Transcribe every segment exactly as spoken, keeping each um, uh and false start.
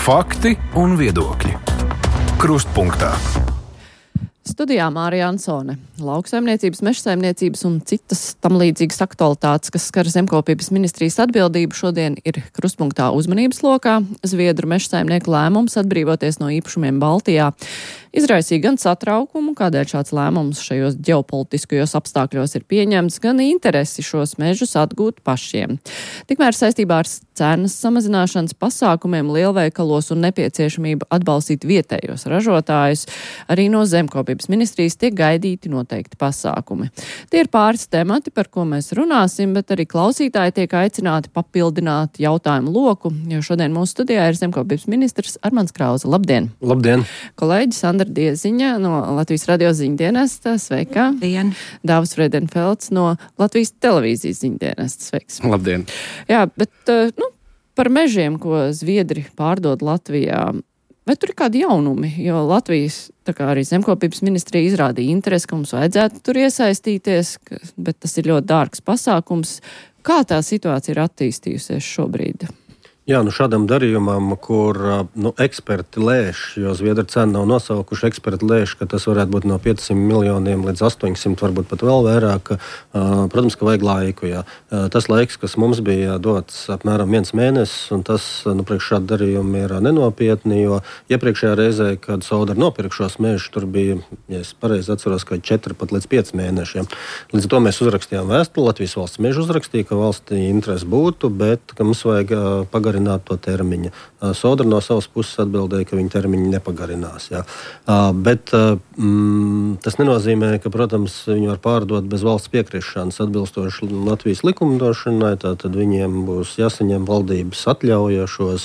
Fakti un viedokļi. Krustpunktā. Studijā Mārija Ansone. Lauksaimniecības, mežsaimniecības un citas tam līdzīgas aktualitātes, kas skar zemkopības ministrijas atbildību, šodien ir Krustpunktā uzmanības lokā. Zviedru mežsaimnieku lēmums atbrīvoties no īpašumiem Baltijā izraisīja gan satraukumu, kādēļ šāds lēmums šajos ģeopolitiskajos apstākļos ir pieņemts, gan interesi šos mežus atgūt pašiem. Tikmēr saistībā ar cenas samazināšanas pasākumiem lielveikalos un nepieciešamību atbalstīt vietējos ražotājus, arī no zemkopības ministrijas tiek gaidīti noteikti pasākumi. Tie ir pāris temati, par ko mēs runāsim, bet arī klausītāji tiek aicināti papildināt jautājumu loku, jo šodien mūsu studijā ir zemkopības ministrs Armands Krauze. Labdien! Labdien! Kolēģis Sandra Dieziņa no Latvijas radio ziņdienesta. Sveika! Labdien! Dāvis Friedenfelds no Latvijas televīzijas ziņdienesta. Sveiks! Labdien! Jā, bet, nu, par mežiem, ko Zviedri pārdod Latvijā, vai tur ir kādi jaunumi? Jo Latvijas, tā kā arī zemkopības ministrija izrādīja interesi, ka mums vajadzētu tur iesaistīties, bet tas ir ļoti dārgs pasākums. Kā tā situācija ir attīstījusies šobrīd? Jā, nu šādam darījumam, kur nu, eksperti lēš, jo Zviedru cenu nav nosaukuši, eksperti lēš, ka tas varētu būt no piecsimt miljoniem līdz astoņsimt, varbūt pat vēl vairāk. Protams, ka vajag laiku, jā. Tas laiks, kas mums bija dots apmēram viens mēnesis, un tas, nu, priekš šādi darījumi ir nenopietni, jo iepriekšējā reizē, kad Sodra nopirkšos mežus, tur bija, ja es pareizi atceros, ka četri pat līdz pieci mēnešiem. Līdz to mēs uzrakstījām vēstuli, Latvijas valsts mežu uzrakstīja, ka valstī interesi būtu, bet ka mums vajag pagarināt to termiņu. Sodra no savas puses atbildēja, ka viņa termiņu nepagarinās. Jā. Bet mm, tas nenozīmē, ka, protams, viņi var pārdot bez valsts piekrišanas atbilstoši Latvijas likumdošanai, tātad viņiem būs jāsaņem valdības atļauja šos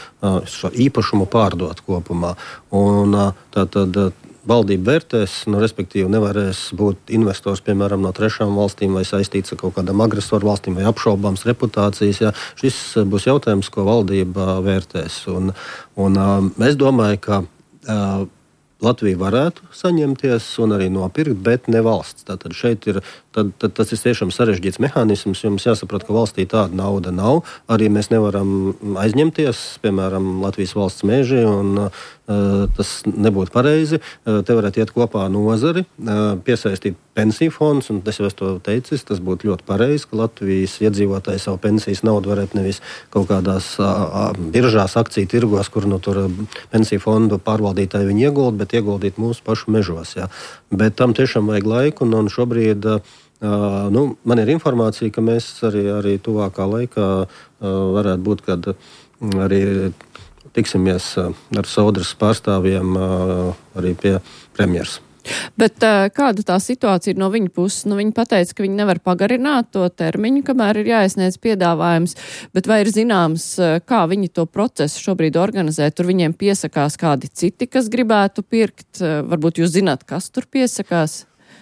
šo īpašumu pārdot kopumā. Un tātad valdība vērtēs, nu, respektīvi nevarēs būt investors, piemēram, no trešām valstīm vai saistīts ar kaut kādām agresoru valstīm vai apšaubāms reputācijas. Jā. Šis būs jautājums, ko valdība vērtēs. Un, un es domāju, ka uh, Latvija varētu saņemties un arī nopirkt, bet ne valsts. Tātad šeit ir, tad, tad tas ir tiešām sarežģīts mehānisms, jo mums jāsaprot, ka valstī tāda nauda nav. Arī mēs nevaram aizņemties, piemēram, Latvijas valsts meži, un uh, tas nebūtu pareizi. Uh, te varētu iet kopā nozari, uh, piesaistīt pensiju fondus, un es jau esmu to teicis, tas būtu ļoti pareizi, ka Latvijas iedzīvotāji savu pensijas naudu varētu nevis kaut kādās uh, biržās, akciju tirgos, kur no tur pensiju fondu pārvaldītāji viņi ieguld, bet ieguldīt mūsu pašu mežos. Jā. Bet tam tiešām vajag laiku, un, un šobrīd uh, nu, man ir informācija, ka mēs arī, arī tuvākā laikā uh, varētu būt, kad arī tiksimies uh, ar Sodras pārstāvjiem uh, arī pie premjeras. Bet uh, kāda tā situācija ir no viņa puses? Nu, viņi pateica, ka viņi nevar pagarināt to termiņu, kamēr ir jāiesniedz piedāvājums, bet vai ir zināms, kā viņi to procesu šobrīd organizē? Tur viņiem piesakās kādi citi, kas gribētu pirkt? Varbūt jūs zināt, kas tur piesakās?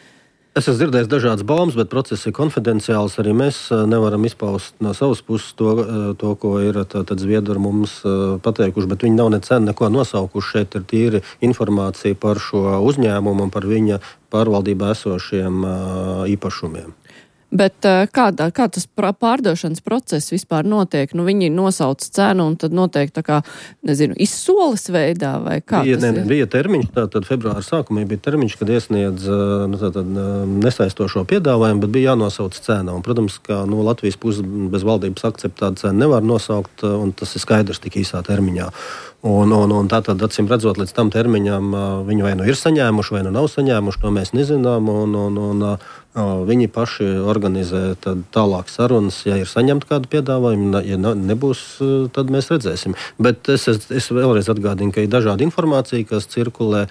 Es esmu dzirdējis dažādas baumas, bet process ir konfidenciāls. Arī mēs nevaram izpaust no savas puses to, to ko ir tātad Zviedri mums pateikuši, bet viņi nav ne cenu, neko nosaukuši. Šeit ir tīri informācija par šo uzņēmumu un par viņa pārvaldībā esošiem īpašumiem. Bet kādā, kā tas pārdošanas process vispār notiek? Nu, viņi nosauc cenu un tad notiek tā kā, nezinu, izsoles veidā vai kā bija, tas ne, ir? Bija termiņš, tātad februāra sākumā bija termiņš, kad iesniedz nu, tātad, nesaistošo piedāvājumu, bet bija jānosauc cena. Un, protams, ka no Latvijas puses bez valdības akceptēta cena nevar nosaukt, un tas ir skaidrs tik īsā termiņā. Un, un, un tātad, acīm redzot, līdz tam termiņam viņi vai nu ir saņēmuši, vai nu nav saņēmuši, to mēs nezinām, un, un, un viņi paši organizē tālāk sarunas, ja ir saņemta kāda piedāvājuma, ja nebūs, tad mēs redzēsim. Bet es, es, es vēlreiz atgādinu, ka ir dažāda informācija, kas cirkulē,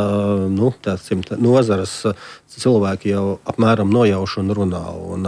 nu, tācim, nozares cilvēki jau apmēram nojauš un runā. Un,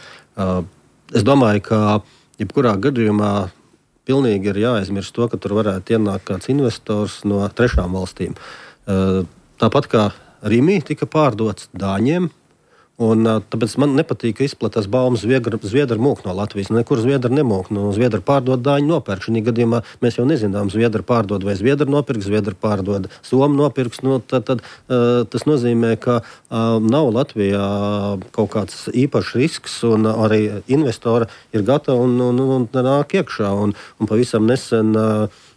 es domāju, ka jebkurā gadījumā pilnīgi ir jāaizmirst to, ka tur varētu ienākt kāds investors no trešām valstīm. Tāpat kā Rimi tika pārdots Dāņiem, Un, tāpēc man nepatīk, ka izplatās baumas Zviedri mūk no Latvijas. Nekur Zviedri nemūk. Nu, Zviedri pārdod, Dāņi nopērk. Šī gadījumā mēs jau nezinām, Zviedri pārdod vai Zviedri nopirks, Zviedri pārdod, Somi nopirks. Nu, tad, tad, uh, tas nozīmē, ka uh, nav Latvijā kaut kāds īpašs risks, un arī investori ir gatavi un, un, un, un nāk iekšā. Un, un pavisam nesen uh,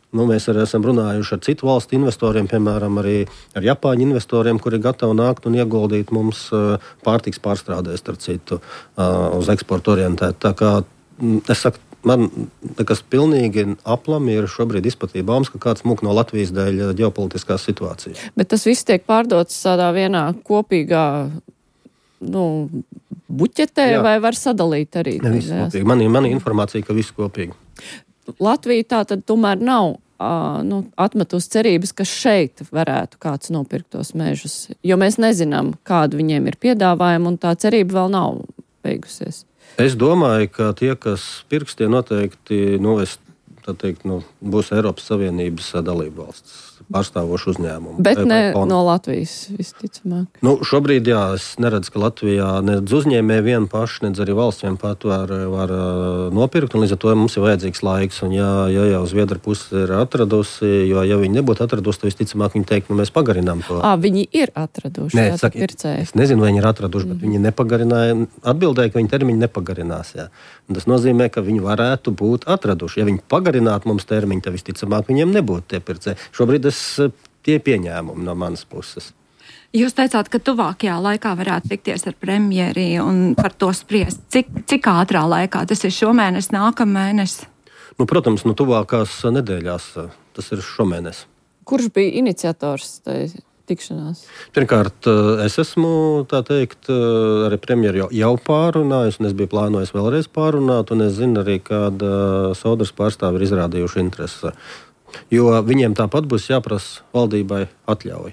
Nu, mēs arī esam runājuši ar citu valstu investoriem, piemēram, arī ar Japāņu investoriem, kuri gatavi nākt un ieguldīt mums pārtiks pārstrādēs, starp citu, uz eksportu orientēt. Tā kā, es saku, man nekas pilnīgi aplami ir šobrīd izplatība baumas, ka kāds mūk no Latvijas dēļ ģeopolitiskās situācijas. Bet tas viss tiek pārdots tādā vienā kopīgā, nu, buķetē, Jā. vai var sadalīt arī? Ne, viss kopīgi. Man, man ir informācija, ka viss kopīgi. Latvija tā tad tomēr nav uh, nu, atmetus cerības, ka šeit varētu kāds nopirkt tos mežus, jo mēs nezinām, kādu viņiem ir piedāvājumi, un tā cerība vēl nav beigusies. Es domāju, ka tie, kas pirks, tie noteikti novest, tā teikt, nu, būs Eiropas Savienības dalība valsts pārstāvošu uzņēmumu. Bet ne no Latvijas, visticamāk. Nu, šobrīd, jā, es neredzu, ka Latvijā nedz uzņēmēji vien paši, nedz arī valsts vien pat var, var nopirkt, un līdz ar to mums ir vajadzīgs laiks, un ja, ja jau Zviedra puse ir atradusi, jo ja viņi nebūtu atradusi, tad visticamāk viņi teikt, nu mēs pagarinām to. Ā, viņi ir atraduši, Nē, jā, saka, pircēji. Es nezinu, vai viņi ir atraduši, mm. bet viņi nepagarināja, atbildēja, ka viņi termiņi nepagarinās, jā. Un tas nozīmē, ka viņi varētu būt atraduši. Ja viņi pagarinātu mums termiņu, tad visticamāk viņiem nebūtu tie pircēji. Šobrīd es tie pieņēmumi no manas puses. Jūs teicāt, ka tuvākajā laikā varētu tikties ar premjeri un par to spriest. Cik, cik ātrā laikā? Tas ir šomēnes, nākamēnes? Nu, protams, nu tuvākās nedēļās. Tas ir šomēnes. Kurš bija iniciators tai tikšanās? Pirmkārt, es esmu, tā teikt, arī premjeru jau, jau pārunājis, un es biju plānojis vēlreiz pārunāt, un es zinu arī, kāda Sodras pārstāvi ir izrādījuši interesi. Jo viņiem tāpat būs jāprasa valdībai atļauja.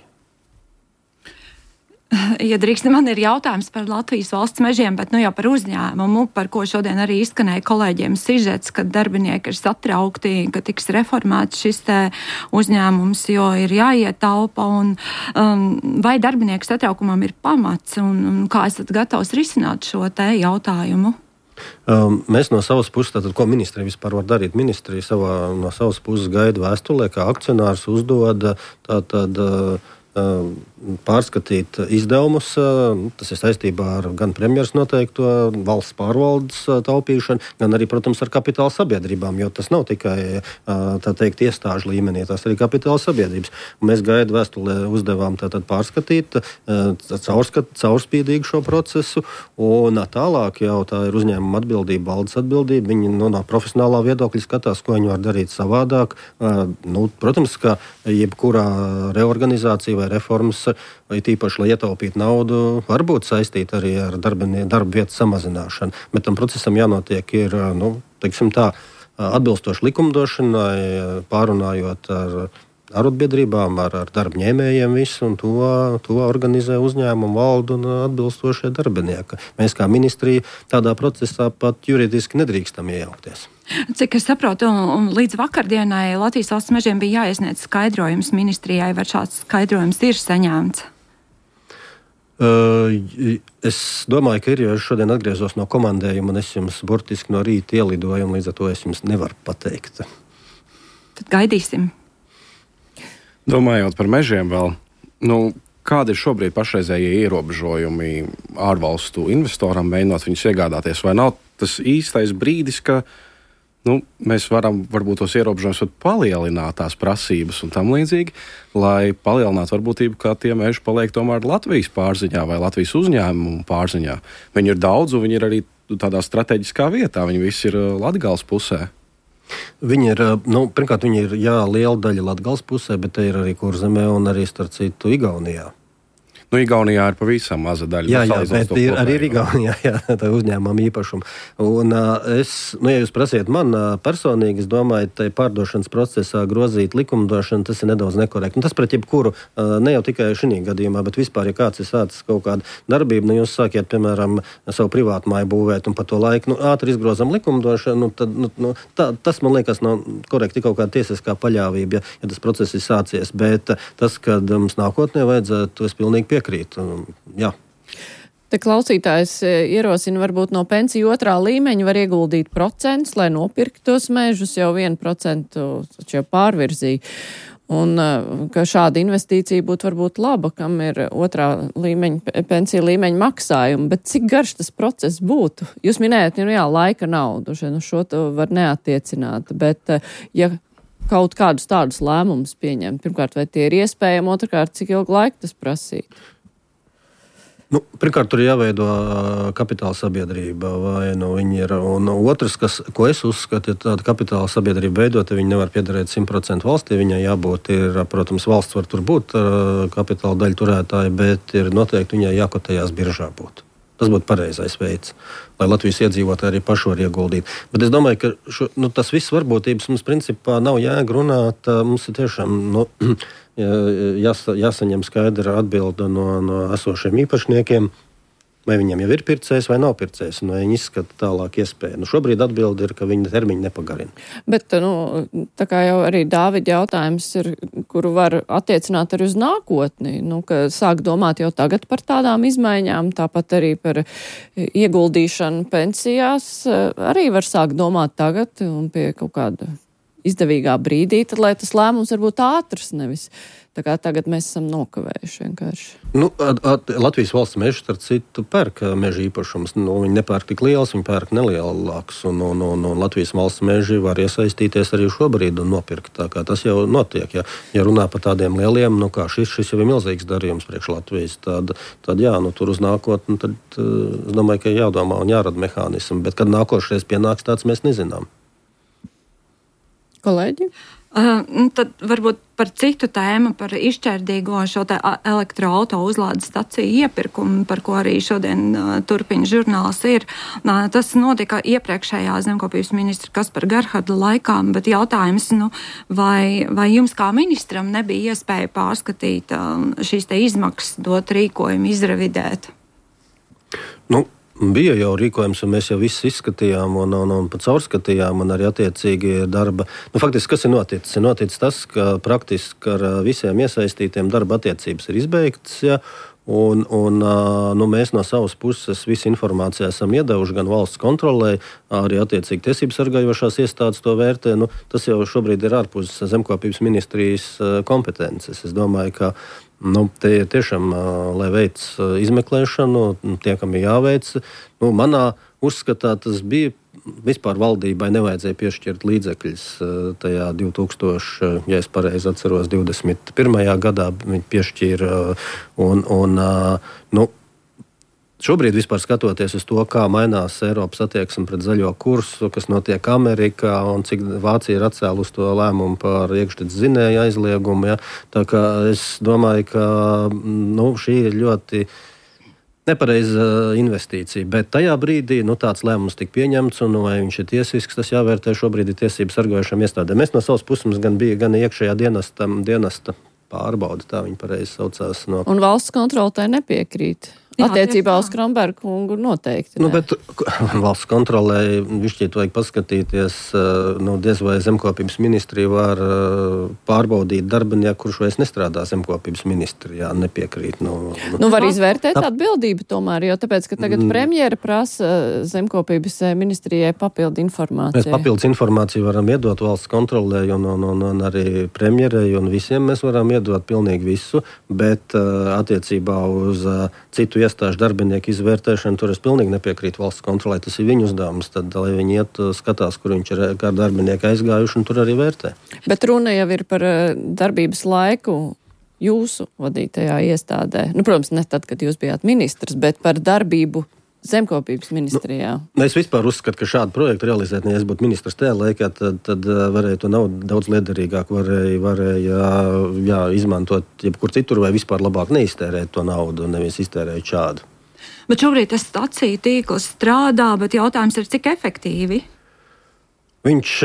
Ja drīkst, man ir jautājums par Latvijas valsts mežiem, bet nu jau par uzņēmumu, par ko šodien arī izskanēja kolēģiem sižets, ka darbinieki ir satraukti, ka tiks reformēts šis te uzņēmums, jo ir jāietaupa, un um, vai darbinieku satraukumam ir pamats, un, un kā esat gatavs risināt šo te jautājumu? Um, mēs no savas puses, tātad, ko ministrija vispār var darīt? Ministrija savā, no savas puses gaida vēstulē, kā akcionārs uzdod tātad uh, pārskatīt izdevumus. Tas ir saistībā ar gan premjeras noteikto valsts pārvaldes taupīšanu, gan arī, protams, ar kapitāla sabiedrībām, jo tas nav tikai, tā teikt, iestāžu līmenī, tas arī kapitāla sabiedrības. Un mēs gaidu vēstulē uzdevām tātad pārskatīt, caurskat, caurspīdīgi šo procesu, un tālāk jau tā ir uzņēmuma atbildība, valdes atbildība. Viņi no, no profesionālā viedokļa skatās, ko viņi var darīt savādāk. Nu, protams, ka jebkurā reorganizācija vai reformas, vai tīpaši, lai ietaupītu naudu, var būt saistīta arī ar darba, darba vietu samazināšanu. Bet tam procesam jānotiek ir, nu, teiksim tā, atbilstoši likumdošanai, pārunājot ar arotbiedrībām, ar, ar darba ņēmējiem visu, un to, to organizē uzņēmumu valdu un atbilstošie darbinieki. Mēs kā ministrija tādā procesā pat juridiski nedrīkstam iejaukties. Cik es saprotu, un, un līdz vakardienai Latvijas valsts mežiem bija jāiesniedz skaidrojums ministrijai, vai šāds skaidrojums ir saņemts? Uh, es domāju, ka ir, jo es šodien atgriezos no komandējuma, un es jums burtiski no rīta ielidoju, un līdz ar to es jums nevaru pateikt. Tad gaidīsim. Domājot par mežiem vēl, nu, kādi ir šobrīd pašreizējie ierobežojumi ārvalstu investoram, mēģinot viņus iegādāties, vai nav tas īstais brīdis, ka nu, mēs varam varbūt tos ierobežojumus palielināt tās prasības un tam līdzīgi, lai palielinātu varbūtību, ka tie meži paliek tomēr Latvijas pārziņā vai Latvijas uzņēmumu pārziņā. Viņi ir daudz, un viņi ir arī tādā strateģiskā vietā, viņi visi ir Latgales pusē. Viņi ir, nu, pirmkārt, viņi ir, jā, liela daļa Latgales pusē, bet te ir arī Kurzemē un arī, starp citu, Igaunijā. Nu, Igaunijā ir pavisam maza daļa. Jā, jā, bet ir arī Igaunijā, jā, tā uzņēmuma īpašuma. Un es, nu, ja jūs prasiet man personīgi, es domāju, tai pārdošanas procesā grozīt likumdošanu, tas ir nedaudz nekorekti. Un tas pret jebkuru, ne jau tikai šī gadījumā, bet vispār, ja kāds ir sācis kaut kādu darbību, nu, jūs sākiet, piemēram, savu privātu māju būvēt un pa to laiku, nu, ātri izgrozam likumdošanu, nu, tad, nu, nu, tā, tas, man liekas, nav korekti kaut kāda tiesiskā paļāvība, ja, ja tas process ir sācies. Bet tas, kad mums nākotnē vajadzētu, es pilnīgi piekrītu. Jā. Te klausītājs ierosina, varbūt no pensiju otrā līmeņa var ieguldīt procents, lai nopirkt tos mežus, jau vienu procentu jau pārvirzīja. Un ka šāda investīcija būtu varbūt laba, kam ir otrā līmeņa, pensija līmeņa maksājumi, bet cik garš tas process būtu? Jūs minējat, nu jā, laika nav, nu šo to var neattiecināt, bet ja kaut kādus tādus lēmumus pieņemt? Pirmkārt, vai tie ir iespējami, otrkārt, cik ilgu laiku tas prasīt? Nu, pirmkārt, tur ir jāveido kapitāla sabiedrība, vai nu viņi ir. Un otrs, kas, ko es uzskatu, ja tāda kapitāla sabiedrība veidot, ja viņi nevar piederēt simt procentu valstī, viņai jābūt, ir, protams, valsts var tur būt kapitāla daļu turētāji, bet ir noteikti viņai jākotējās biržā būt. Tas būtu pareizais veids, lai Latvijas iedzīvotāji arī paši var ieguldīt. Bet es domāju, ka šo, nu, tas viss varbūtības mums principā nav jēga runāt. Mums ir tiešām nu, jās, jāsaņem skaidra atbilde no, no esošiem īpašniekiem, vai viņiem jau ir pircējs vai nav pircējs, un vai viņi izskata tālāk iespēju. Nu, šobrīd atbilde ir, ka viņa termiņu nepagarina. Bet, nu, tā kā jau arī Dāvida jautājums ir, kuru var attiecināt arī uz nākotni, nu, ka sāk domāt jau tagad par tādām izmaiņām, tāpat arī par ieguldīšanu pensijās, arī var sākt domāt tagad un pie kaut kāda izdevīgā brīdī, tad, lai tas lēmums var būt ātrs, nevis tā kā tagad mēs esam nokavējuši vienkārši. Nu, at, at, Latvijas valsts meža, starp citu, pērk meža īpašumus. Nu, viņi nepērk tik liels, viņi pērk nelielāks. Un, un, un, un Latvijas valsts meži var iesaistīties arī šobrīd un nopirkt. Tā kā tas jau notiek. Ja, ja runā par tādiem lieliem, nu kā šis, šis jau ir milzīgs darījums priekš Latvijas, tad, tad jā, nu tur uz nākotni, tad es domāju, ka jādomā un jārada mehānismi. Bet kad nākošais pienāks tāds, mēs nezinām. Kolēģi? Uh, tad varbūt par citu tēmu, par izšķērdīgo šo te elektroauto uzlādes staciju iepirkumu, par ko arī šodien uh, turpina žurnāls ir. Uh, tas notika iepriekšējā zemkopības ministra Kaspara Gerharda laikā, bet jautājums, nu, vai, vai jums kā ministram nebija iespēja pārskatīt uh, šīs te izmaksas, dot rīkojumu, izrevidēt? Nu. Bija jau rīkojums, un mēs jau visus izskatījām un, un, un pat caurskatījām, un arī attiecīgi darba. Nu, faktiski, kas ir noticis? Ir noticis tas, ka praktiski ar visiem iesaistītiem darba attiecības ir izbeigtas, ja, un, un nu, mēs no savas puses visu informāciju esam iedevuši gan valsts kontrolē, arī attiecīgi tiesības sargājošās iestādes to vērtē. Nu, tas jau šobrīd ir ārpus zemkopības ministrijas kompetences. Es domāju, ka Nu, te ir tiešām, lai veic izmeklēšanu, tie, kam ir jāveic. Nu, manā uzskatā tas bija vispār valdībai nevajadzēja piešķirt līdzekļus tajā divi tūkstoši, ja es pareizi atceros, divdesmit pirmajā gadā viņi piešķīra. Un, un, nu, šobrīd vispār skatoties uz to, kā mainās Eiropas attieksme pret zaļo kursu, kas notiek Amerikā un cik Vācija ir atcēlusi to lēmumu par iekšzemes dzinēju aizliegumu. Ja. Tā kā es domāju, ka nu, šī ir ļoti nepareiza investīcija. Bet tajā brīdī nu, tāds lēmums tika pieņemts, un vai viņš ir tiesisks, tas jāvērtē šobrīd ir tiesību sargājošām iestādēm. Mēs no savas puses gan bija gan iekšējā dienesta, dienesta pārbauda, tā viņa pareizi saucās. No... Un valsts kontrole tai nepiekrīt. Jā, attiecībā uz Kramberga kungu noteikti. Nu, bet valsts kontrolē višķiet vajag paskatīties, nu, diez vai zemkopības ministrija var pārbaudīt darbinieku, kurš vairs nestrādā zemkopības ministrijā, nepiekrīt. Nu, nu var izvērtēt atbildību tomēr, jo tāpēc, ka tagad premjera prasa zemkopības ministrijai papildu informāciju. Mēs papildus informāciju varam iedot valsts kontrolē un, un, un, un arī premjerai un visiem mēs varam iedot pilnīgi visu, bet attiecībā uz citu iestāžu darbinieku izvērtēšanu, tur es pilnīgi nepiekrītu valsts kontrolē. Tas ir viņu uzdevums, tad, lai viņi iet, skatās, kur viņš ir kā darbinieki aizgājuši, un tur arī vērtē. Bet runa jau ir par darbības laiku jūsu vadītajā iestādē. Nu, protams, ne tad, kad jūs bijāt ministrs, bet par darbību zemkopības ministrijā. Nu, es vispār uzskatu, ka šādu projektu realizēt, ja es būtu ministrs tajā laikā, tad, tad varēja to naudu daudz liederīgāk, varēja, varēja jā, izmantot jebkur citur vai vispār labāk neiztērēt to naudu, nevis iztērēt šādu. Bet šobrīd tas staciju tīkls strādā, bet jautājums ir, cik efektīvi? Viņš,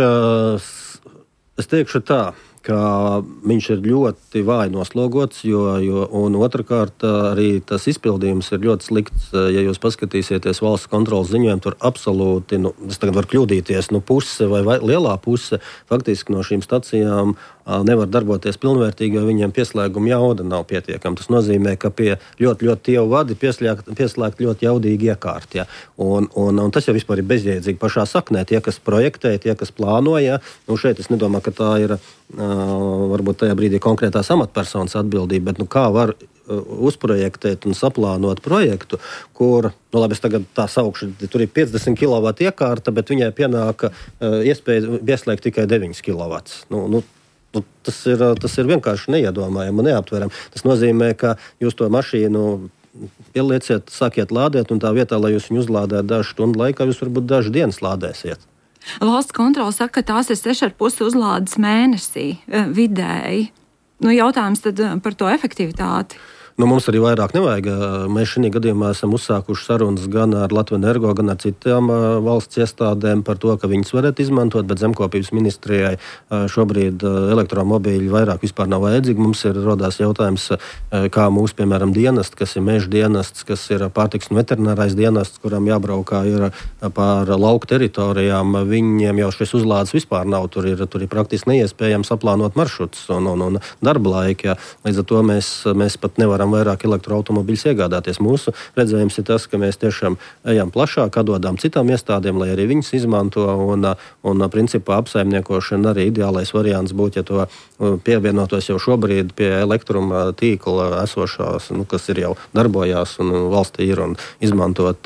es teikšu tā, ka viņš ir ļoti vāji noslogots, jo, jo, un otrkārt arī tas izpildījums ir ļoti slikts. Ja jūs paskatīsieties valsts kontrolas ziņojumu, tur absolūti, nu, es tagad varu kļūdīties, nu puse vai, vai lielā puse faktiski no šīm stacijām nevar darboties pilnvērtīgi, jo viņiem pieslēguma jauda nav pietiekama. Tas nozīmē, ka pie ļoti, ļoti tievu vadi pieslēgt, pieslēgt ļoti jaudīgi iekārt. Ja. Un, un, un tas jau vispār ir bezjēdzīgi pašā saknē. Tie, kas projektē, tie, kas plānoja, nu šeit es nedomāju, ka tā ir uh, varbūt tajā brīdī konkrētās amatpersonas atbildība, bet nu kā var uzprojektēt un saplānot projektu, kur, nu labi, es tagad tā saukšu, tur ir piecdesmit kilovatu iekārta, bet viņai pienāka uh, iespēja pieslēgt tikai deviņas kilovatus. Nu, nu, nu, tas, ir, tas ir vienkārši neiedomājami un neaptverami. Tas nozīmē, ka jūs to mašīnu ielieciet, sākiet lādēt, un tā vietā, lai jūs viņu uzlādētu dažu stundu laikā, jūs varbūt dažu dienas lādēsiet. Valsts kontrole saka, ka tās ir seši ar pusi uzlādes mēnesī vidēji. Nu, jautājums tad par to efektivitāti. Nu, mums arī vairāk nevajag. Mēs šajā gadījumā esam uzsākuši sarunas gan ar Latvenergo, gan ar citām valsts iestādēm par to, ka viņas varētu izmantot, bet zemkopības ministrijai šobrīd elektromobīļi vairāk vispār nav vajadzīgi. Mums ir rodās jautājums, kā mūsu, piemēram, dienests, kas ir meža dienests, kas ir pārtiks un veterinārais dienests, kuram jābraukā ir pār lauku teritorijām. Viņiem jau šis uzlādes vispār nav. Tur ir, tur ir praktiski neiespējams saplānot maršrutus un, un, un darba laika. Līdz ar to mēs, mēs pat nevaram vairāk elektroautomobiļus iegādāties. Mūsu redzējums ir tas, ka mēs tiešām ejam plašāk, atdodām citām iestādēm, lai arī viņas izmanto, un, un principā apsaimniekošana arī ideālais variants būtu, ja to pievienotos jau šobrīd pie elektruma tīkla esošās, nu, kas ir jau darbojās un valstī ir un izmantot,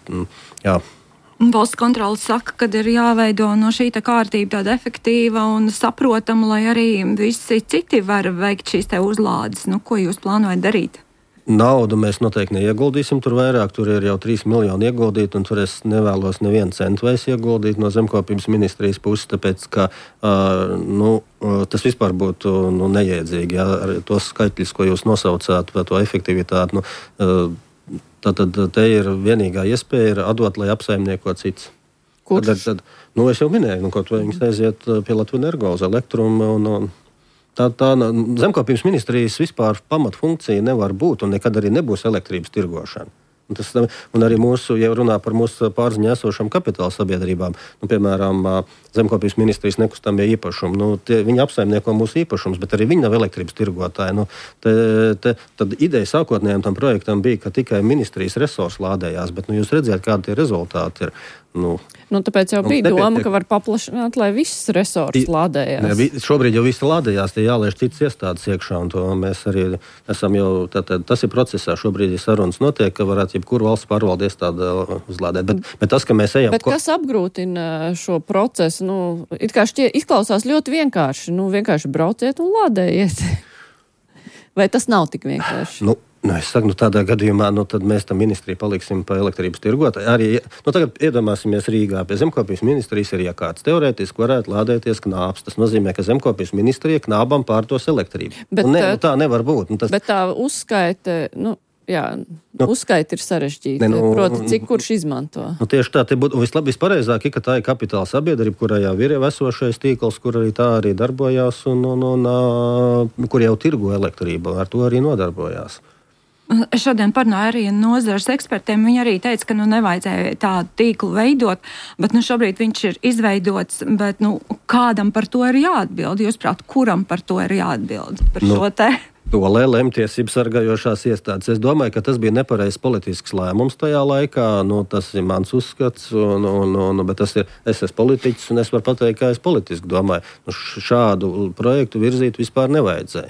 jā. Valsts kontrole saka, ka ir jāveido no šī kārtība tāda efektīva un saprotama, lai arī visi citi var veikt šīs te uzlādes. Nu, ko jūs plānojat darīt? Naudu mēs noteikti neieguldīsim tur vairāk. Tur ir jau trīs miljoni ieguldīti, un tur es nevēlos nevienu centu vairs ieguldīt no zemkopības ministrijas puses, tāpēc, ka uh, nu, tas vispār būtu nu, neiedzīgi. Ja, ar tos skaitļus, ko jūs nosaucāt par to efektivitāti, nu, uh, Tātad te ir vienīgā iespēja ir atdot, lai apsaimnieko cits. Kurš? Tad, tad, nu, es jau minēju, nu, kaut vai viņas aiziet pie Latvenergo uz elektrumu. Un, un tā, tā zemkopības ministrijas vispār pamatfunkcija nevar būt un nekad arī nebūs elektrības tirgošana. Un, tas, un arī mūsu, ja runā par mūsu pārziņā esošām kapitāla sabiedrībām, nu, piemēram, zemkopības ministrijas nekustamie īpašumi, nu, tie, viņi apsaimnieko mūsu īpašumus, bet arī viņi nav elektrības tirgotāji. Nu, te, te, tad ideja sākotnējām tam projektam bija, ka tikai ministrijas resursi lādējās, bet nu, jūs redzējāt, kādi tie rezultāti ir. Nu, nu, tāpēc jau bija nepietiek. Doma, ka var paplašināt, lai viss resursi lādējās. Ne, šobrīd jau visi lādējās, tie jāliež citas iestādes iekšā, un to mēs arī esam jau, tātad, tas ir procesā, šobrīd ir sarunas notiek, ka varētu jebkuru valsts pārvaldu iestādi uzlādēt. Bet, bet tas, ka mēs ejam... Bet kas apgrūtina šo procesu? Nu, it kā šķie izklausās ļoti vienkārši. Nu, vienkārši brauciet un lādējiet. Vai tas nav tik vienkārši? Nu, Nu, es saku, nu, tādā gadījumā nu, mēs tam ministriju paliksim pa elektrības tirgotāju. Arī, nu, tagad iedomāsimies Rīgā. Pie zemkopības ministrijas ir iekārts. Teorētiski varētu lādēties knābs. Tas nozīmē, ka zemkopības ministrija knābam pārtos elektrību. Bet, ne, nu, tā nevar būt. Nu, tas... Bet tā uzskaite, nu, jā, nu, uzskaite ir sarežģīta. Ne, nu, Proti, cik kurš izmanto. Nu, tieši tā, te būtu vislabāk, vispareizāk, ka tā ir kapitāla sabiedrība, kurā jau ir jau esošais tīkls, kur arī tā arī darbojās un, un, un, un kur jau tirgo elektrību. Ar to arī nodarbojās. Es šodien parunāju arī nozares ekspertiem. Viņi arī teica, ka nu, nevajadzēja tādu tīklu veidot, bet nu, šobrīd viņš ir izveidots. Bet, nu, kādam par to ir jāatbild? Jūs prāt, kuram par to ir jāatbild? Par nu, šo te? To lēm tiesības sargājošās iestādes. Es domāju, ka tas bija nepareizs politisks lēmums tajā laikā. Nu, tas ir mans uzskats, un, un, un, bet tas ir, es esmu politiķis un es varu pateikt, kā es politiski domāju. Nu, šādu projektu virzīt vispār nevajadzēja.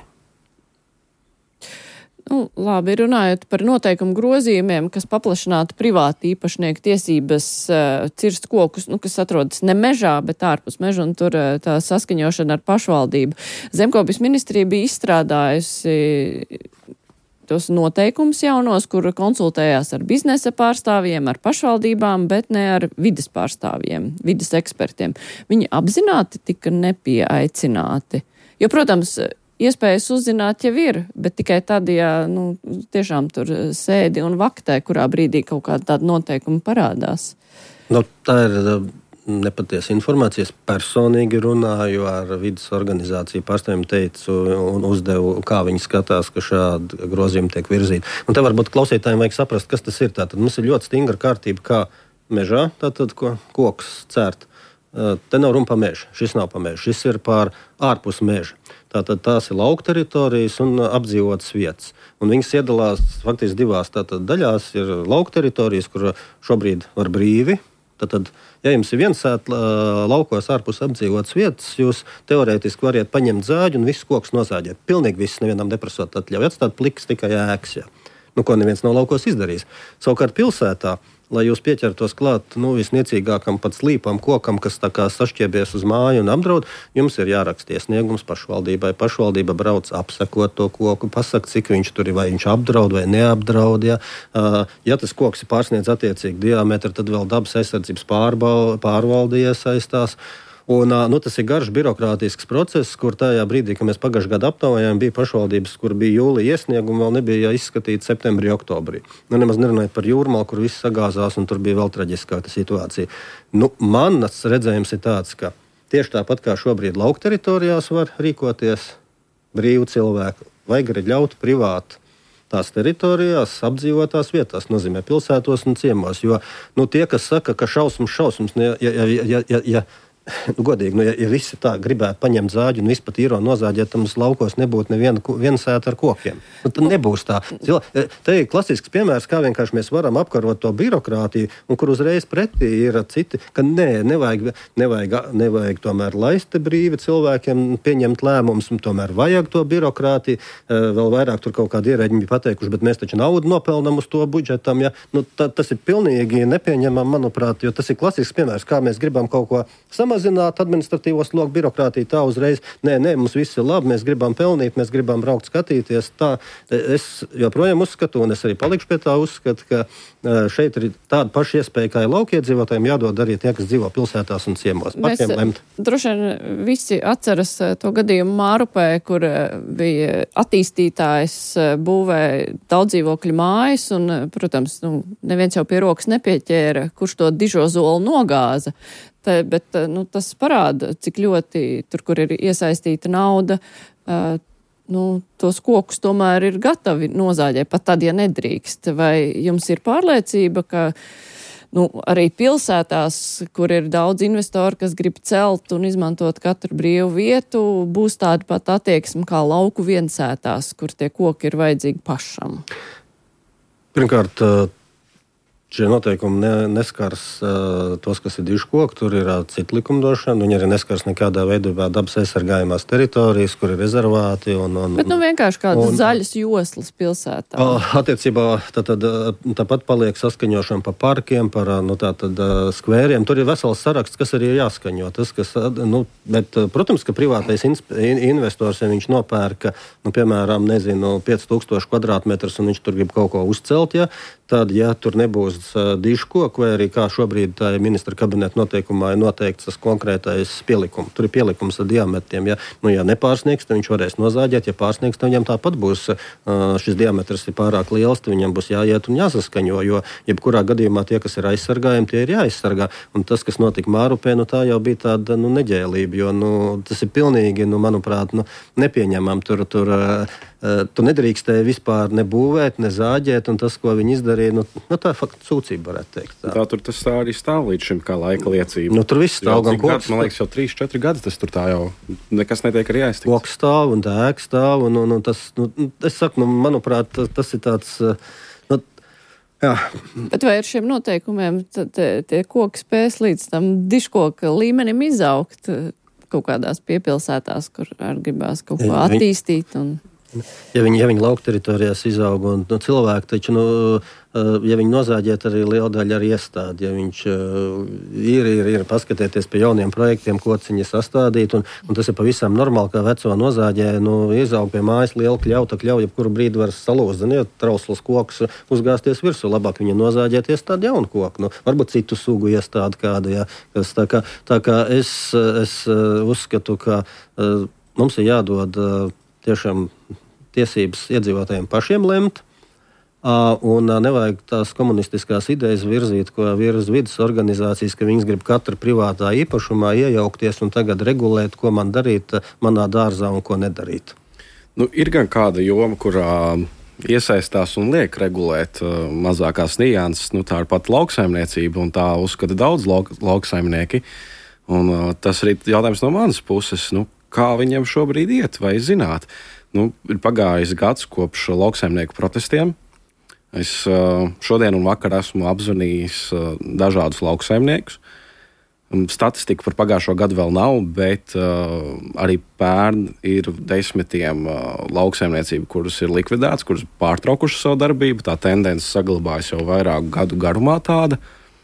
Nu, labi, runājot par noteikumu grozījumiem, kas paplašinātu privāti īpašnieku tiesības uh, cirst kokus, nu, kas atrodas ne mežā, bet ārpus meža, un tur uh, tā saskaņošana ar pašvaldību. Zemkopības ministrija bija izstrādājusi tos noteikumus jaunos, kur konsultējās ar biznesa pārstāvjiem, ar pašvaldībām, bet ne ar vides pārstāvjiem, vides ekspertiem. Viņi apzināti tika nepieaicināti. Jo, protams, iespējas uzzināt jau ir, bet tikai tad, ja nu, tiešām tur sēdi un vaktē, kurā brīdī kaut kāda tāda noteikuma parādās. Nu, tā ir nepatiesa informācija. Es personīgi runāju ar vidas organizāciju pārstāvjiem, teicu un uzdevu, kā viņi skatās, ka šādi grozījumi tiek virzīti. Un te varbūt klausītājiem vajag saprast, kas tas ir. Tātad mums ir ļoti stingra kārtība, kā mežā, tātad ko, koks cērt. Te nav runa par mežu. Šis nav par mežu. Šis ir par ārpus meža. Tātad tās ir lauka teritorijas un apdzīvotas vietas. Un viņas iedalās faktiski divās tātad daļās. Ir lauka teritorijas, kur šobrīd var brīvi Tad, ja jums ir viensēt laukos ārpus apdzīvotas vietas, jūs teorētiski variet paņemt zāģi un visus kokus nozāģēt. Pilnīgi viss, nevienam neprasot atļauju. Atstāt pliks tikai ēkas, jā. Nu, ko neviens nav laukos izdarījis. Savukārt pilsētā, lai jūs pieķertos klāt nu, visniecīgākam pat slīpam kokam, kas tā kā sašķiebies uz māju un apdraud, jums ir jāraksta iesniegums pašvaldībai. Pašvaldība brauc apsekot to koku, pasaka, cik viņš tur ir, vai viņš apdraud vai neapdraud. Ja, ja tas koks ir pārsniedz attiecīgi diametru, tad vēl dabas aizsardzības pārvalde iesaistās. Un, nu, tas ir garš birokrātisks process, kur tajā brīdī, kad mēs pagājušajā gadā aptaujājām, bija pašvaldības, kur bija jūlija iesniegumi, vēl nebija izskatīti septembrī, oktobrī. Nu, nemaz nerunājot par Jūrmalu, kur viss sagāzās, un tur bija vēl traģiskāka situācija. Nu, manas redzējums ir tāds, ka tieši tāpat kā šobrīd lauka teritorijās var rīkoties brīvu cilvēku, vajag arī ļaut privāti tās teritorijās, apdzīvotās vietās, nozīmē pilsētos un ciemos. Jo nu, tie, kas saka, ka šausmas, šausmas, ja, ja, ja, ja, ja Nu, godīgi, nu, ja, ja visi tā gribētu paņemt zāģi un vispār īro nozāģēt, tad mums laukos nebūtu neviena sēta ar kokiem. Nu, tad nebūs tā. Te ir klasisks piemērs, kā vienkārši mēs varam apkarot to birokrātiju, un kur uzreiz pretī ir citi, ka nē, nevajag, nevajag, nevajag tomēr laist brīvi cilvēkiem pieņemt lēmumus, un tomēr vajag to birokrātiju. Vēl vairāk tur kaut kādi ierēģi bija pateikuši, bet mēs taču naudu nopelnam uz to budžetam. Ja? Nu, tā, tas ir pilnīgi nepieņemam, manuprāt, jo tas ir klasisks piemērs, kā mēs gribam kaut ko samazināt. Mazināt administratīvo slogu, birokrātiju tā uzreiz. Nē, nē, mums viss ir labi, mēs gribam pelnīt, mēs gribam braukt skatīties. Tā, es joprojām uzskatu, un es arī palikšu pie tā uzskatu, ka šeit ir tāda paša iespēja, kā ir laukiedzīvotājiem, jādod arī tie, kas dzīvo pilsētās un ciemos. Pašiem lemt. Droši vien visi atceras to gadījumu Mārupē, kur bija attīstītājs būvē daudzdzīvokļu mājas, un, protams, nu, neviens jau pie rokas nepieķēra, kurš to dižo zolu nogāza. Tā, bet nu, tas parāda, cik ļoti tur, kur ir iesaistīta nauda, uh, nu, tos kokus tomēr ir gatavi nozāģēt, pat tad, ja nedrīkst. Vai jums ir pārliecība, ka nu, arī pilsētās, kur ir daudz investoru, kas grib celt un izmantot katru brīvu vietu, būs tāda pat attieksme kā lauku viensētās, kur tie koki ir vajadzīgi pašam? Pirmkārt, šie noteikumi ne, neskars uh, tos, kas ir diži koki, tur ir uh, cita likumdošana, viņi arī neskars nekādā veidā dabas aizsargājumās teritorijas, kur ir rezervāti. Un, un, Bet nu vienkārši kādas un, zaļas joslas pilsētā. Uh, attiecībā tā, tad, tāpat paliek saskaņošana pa parkiem, par nu, tā, tad, uh, skvēriem. Tur ir vesels saraksts, kas arī ir jāskaņo. Tas, kas, nu, bet, protams, ka privātais investors, ja viņš nopērka, nu, piemēram, nezinu, pieci tūkstoši kvadrātmetrus un viņš tur grib kaut ko uzcelt, ja, tad, ja tur nebūs dišu koku, vai arī kā šobrīd tā ministra kabineta noteikumā ir noteikts tas konkrētais pielikums. Tur ir pielikums ar diametriem. Ja, nu, ja nepārsniegs, tad viņš varēs nozāģēt. Ja pārsniegs, tad viņam tāpat būs šis diametrs ir pārāk liels, tad viņam būs jāiet un jāsaskaņo, jo jebkurā gadījumā tie, kas ir aizsargājumi, tie ir jāaizsargā. Un tas, kas notika Mārupē, nu, tā jau bija tāda nu, neģēlība, jo nu, tas ir pilnīgi, nu, manuprāt, nu, nepieņemam. Tur, tur, Tu nedrīkstēji vispār nebūvēt, nezāģēt, un tas, ko viņi izdarīja, nu, nu tā faktiski sūdzība, varētu teikt. Tā, tā tur tas tā arī stāv līdz šim kā laika liecība. Nu, tur viss stāv gan koks. Man liekas, jau trīs, četri gadi tas tur tā jau nekas netiek arī aiztikts. Koks stāv un tā ēka stāv, un, un, un tas, nu, es saku, nu, manuprāt, tas, tas ir tāds, nu, jā. Bet vai ar šiem noteikumiem tie, tie koki spēs līdz tam diškoka līmenim izaugt kaut kādās piepilsētās, kur ar gribās kaut ko attīstīt un... Ja viņi, ja viņi lauka teritorijās izaug, un nu, cilvēki taču, nu, ja viņi nozāģiet arī liela daļa ar iestādi, ja viņš ir, ir, ir paskatieties pie jauniem projektiem, kociņi sastādīt, un, un tas ir pavisam normāli, kā veco nozāģē, nu, izaug pie mājas liela kļauta, kļauja, kuru brīdi var salūzt, ja trausls koks uzgāsties virsū, labāk viņa nozāģēt iestādi jaunu koku, nu, varbūt citu sugu iestādi kādu, ja, kas tā kā, tā kā es, es uzskatu, ka uh, mums ir jādod uh, tiešām tiesības iedzīvotājiem pašiem lemt, uh, un uh, nevajag tās komunistiskās idejas virzīt, ko virz vidas organizācijas, ka viņas grib katra privātā īpašumā iejaukties un tagad regulēt, ko man darīt uh, manā dārzā un ko nedarīt. Nu, ir gan kāda joma, kurā iesaistās un liek regulēt uh, mazākās nianses, nu, tā ir pat lauksaimniecība, un tā uzskata daudz lauk, lauksaimnieki. Un, uh, tas arī jautājums no manas puses, nu, kā viņiem šobrīd iet, vai zināt. Nu, ir pagājis gads kopš lauksaimnieku protestiem. Es šodien un vakar esmu apzvanījis dažādus lauksaimniekus. Statistika par pagājušo gadu vēl nav, bet uh, arī pērn ir desmitiem uh, lauksaimniecību, kuras ir likvidētas, kuras pārtraukušas savu darbību. Tā tendence saglabājas jau vairāku gadu garumā tāda.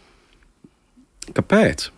Kāpēc?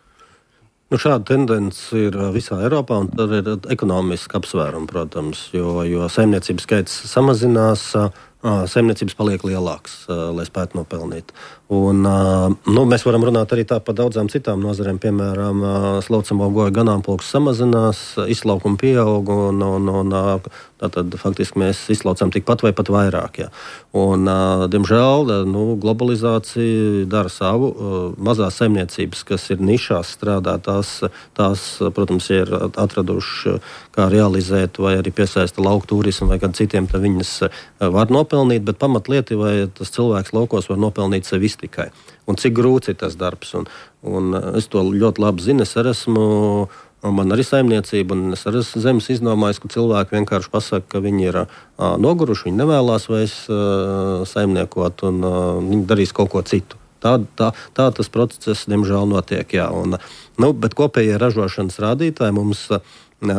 Nu, šāda tendence ir visā Eiropā, un tad ir ekonomiski apsvērumi, protams, jo, jo saimniecības skaits samazinās, saimniecības paliek lielāks, lai spētu nopelnīt. Un, nu, mēs varam runāt arī tā par daudzām citām nozarēm, piemēram, slaucamo goju ganāmpulks samazinās, izlaukumi pieaug, un, un, un tātad faktiski mēs izslaucām tikpat vai pat vairāk. Jā. Un, diemžēl, nu, globalizācija dara savu. Mazās saimniecības, kas ir nišās strādā, tās, tās protams, ir atraduši, kā realizēt vai arī piesaista lauku turismu vai kādiem citiem, tad viņas var nopelnīt, bet pamatlieti, vai tas cilvēks laukos var nopelnīt sevi tikai. Un cik grūts ir tas darbs. Un, un es to ļoti labi zinu. Es arī esmu, man arī saimniecība, un es arī esmu zemes iznomājis, ka cilvēki vienkārši pasaka, ka viņi ir uh, noguruši, viņi nevēlās vairs uh, saimniekot, un uh, viņi darīs kaut ko citu. Tā, tā, tā tas process, diemžēl, notiek. Jā. Un, nu, bet kopējie ražošanas rādītāji mums uh,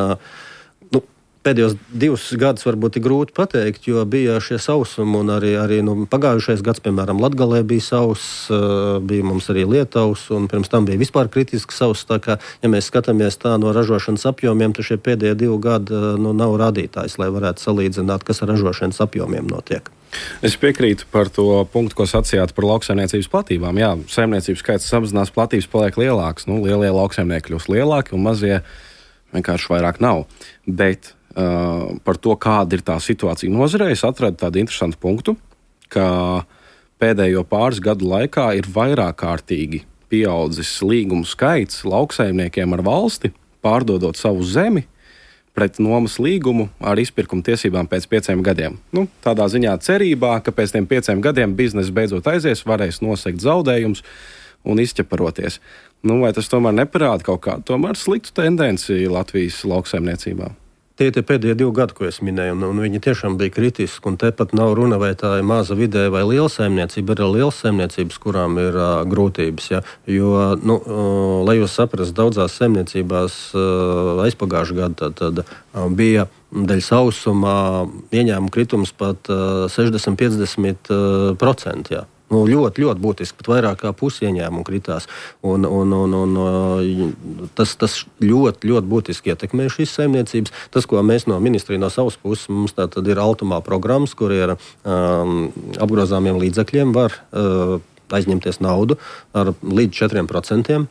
nu, pēdējos divus gadus varbūt ir grūti pateikt, jo bija šie sausumi, un arī, arī nu, pagājušais gads, piemēram, Latgalē bija sauss, bija mums arī Lietuvas, un pirms tam bija vispār kritiski sauss. Tā kā, ja mēs skatāmies tā no ražošanas apjomiem, tad šie pēdējie divi gadi nu, nav rādītājs, lai varētu salīdzināt, kas ar ražošanas apjomiem notiek. Es piekrītu par to punktu, ko sacījāt par lauksaimniecības platībām. Jā, saimniecības skaits samazinās, platības paliek lielākas. Nu, lielie lauksaimnieki kļūst lielāki, un mazie vienkārši vairāk nav. Bet Uh, par to, kāda ir tā situācija nozarē, es atradu tādu interesantu punktu, ka pēdējo pāris gadu laikā ir vairāk kārtīgi pieaudzis līgumu skaits lauksaimniekiem ar valsti, pārdodot savu zemi pret nomas līgumu ar izpirkuma tiesībām pēc pieciem gadiem. Nu, tādā ziņā cerībā, ka pēc tiem pieciem gadiem biznesa beidzot aizies, varēs nosegt zaudējumus un izķeparoties. Nu, vai tas tomēr neparāda kaut kādu tomēr sliktu tendenci Latvijas lauksaimniecībā? Tie ir pēdējie divi gadi, ko es minēju, un, un viņi tiešām bija kritiski. Un tepat nav runa, vai tā ir maza vidēja vai liela saimniecība. Ir liels saimniecības, kurām ir uh, grūtības. Ja? Jo, nu, uh, lai jūs saprastu, daudzās saimniecībās uh, aizpagājušā gada tad, uh, bija dēļ sausuma ieņēmuma kritums pat uh, sešdesmit līdz piecdesmit procenti. Ja? Nu, ļoti, ļoti būtiski, pat vairāk kā pusi ieņēmumu kritās. Un, un, un, un, tas, tas ļoti, ļoti būtiski ietekmē šīs saimniecības. Tas, ko mēs no ministrija no savas puses, mums tā tad ir Altumā programmas, kur ir um, apgrozāmiem līdzekļiem var uh, aizņemties naudu ar līdz četriem procentiem.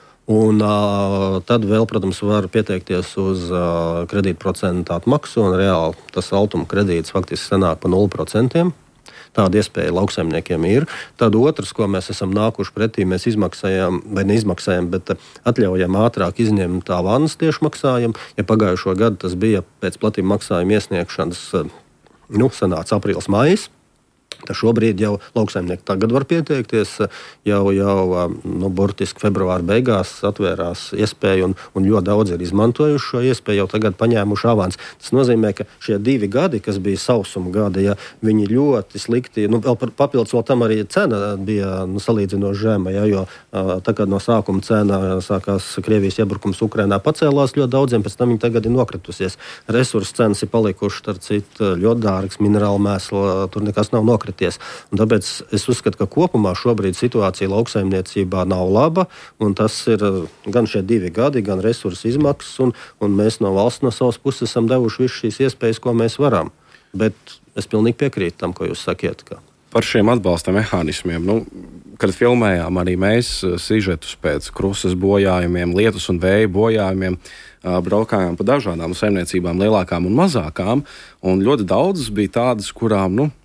Un uh, tad vēl, protams, var pieteikties uz uh, kredītprocentu atmaksu, un reāli tas Altuma kredīts faktiski sanāk pa nulle procentiem. Tāda iespēja lauksaimniekiem ir. Tad otrs, ko mēs esam nākuši pretī, mēs izmaksājam, vai neizmaksājam, bet atļaujam ātrāk izņemt tā vannas tiešmaksājumu. Ja pagājušo gadu tas bija pēc platību maksājuma iesniegšanas, nu, sanāca aprīlis, maijs. Tā šobrīd jau lauksaimnieki tagad var pieteikties, jau, jau nu, burtiski februāra beigās atvērās iespēja, un, un ļoti daudz ir izmantojuši šo iespēju, jau tagad paņēmuši avans. Tas nozīmē, ka šie divi gadi, kas bija sausuma gadi, ja, viņi ļoti slikti, nu, vēl par papildus vēl tam arī cena bija nu, salīdzinoši žema, ja, jo tā kā no sākuma cena sākās Krievijas iebrukums Ukrainā pacēlās ļoti daudziem, pēc tam viņi tagad ir nokritusies. Resursu cenas ir palikušas, starp citu, ļoti dārgs, minerāla mēsla, tur nekas nav nokritis. Un tāpēc es uzskatu, ka kopumā šobrīd situācija lauksaimniecībā nav laba, un tas ir gan šie divi gadi, gan resursu izmaksas, un, un mēs no valsts no savas puses esam devuši visu šīs iespējas, ko mēs varam. Bet es pilnīgi piekrītu tam, ko jūs sakiet. Ka... Par šiem atbalsta mehānismiem. Nu, kad filmējām arī mēs sižetus pēc krusas bojājumiem, lietus un vēja bojājumiem, braukājām pa dažādām saimniecībām, lielākām un mazākām, un ļoti daudzas bija tādas, kurām, nu,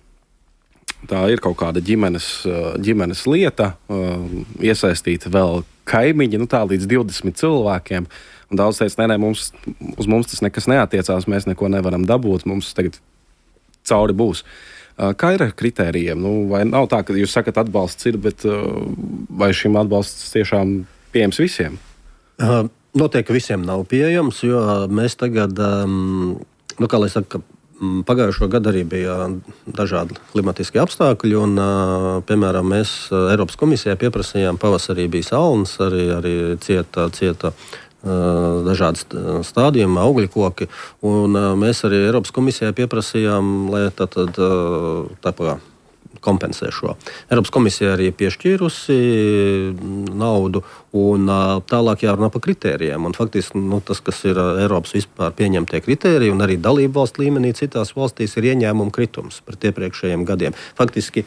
tā ir kaut kāda ģimenes, ģimenes lieta, iesaistīta vēl kaimiņi, nu tā līdz divdesmit cilvēkiem. Un daudz teica, nē, nē, mums, uz mums tas nekas neatiecās, mēs neko nevaram dabūt, mums tagad cauri būs. Kā ir ar kritērijiem? Nu, vai nav tā, ka jūs sakat atbalsts ir, bet vai šim atbalsts tiešām pieejams visiem? Noteikti visiem nav pieejams, jo mēs tagad, nu kā lai saka, Pagājušo gadu arī bija dažādi klimatiskie apstākļi, un, piemēram, mēs Eiropas komisijai pieprasījām, pavasarī bija salnas, arī, arī cieta, cieta dažādas stādījumi, augļu koki, un mēs arī Eiropas komisijai pieprasījām, lai tā tad tā kompensē šo. Eiropas komisija arī piešķīrusi naudu, un tālāk jārunā par kritērijiem. Un faktiski nu, tas, kas ir Eiropas vispār pieņemtie kritēriji, un arī dalību valstu līmenī citās valstīs ir ieņēmuma kritums pret iepriekšējiem gadiem. Faktiski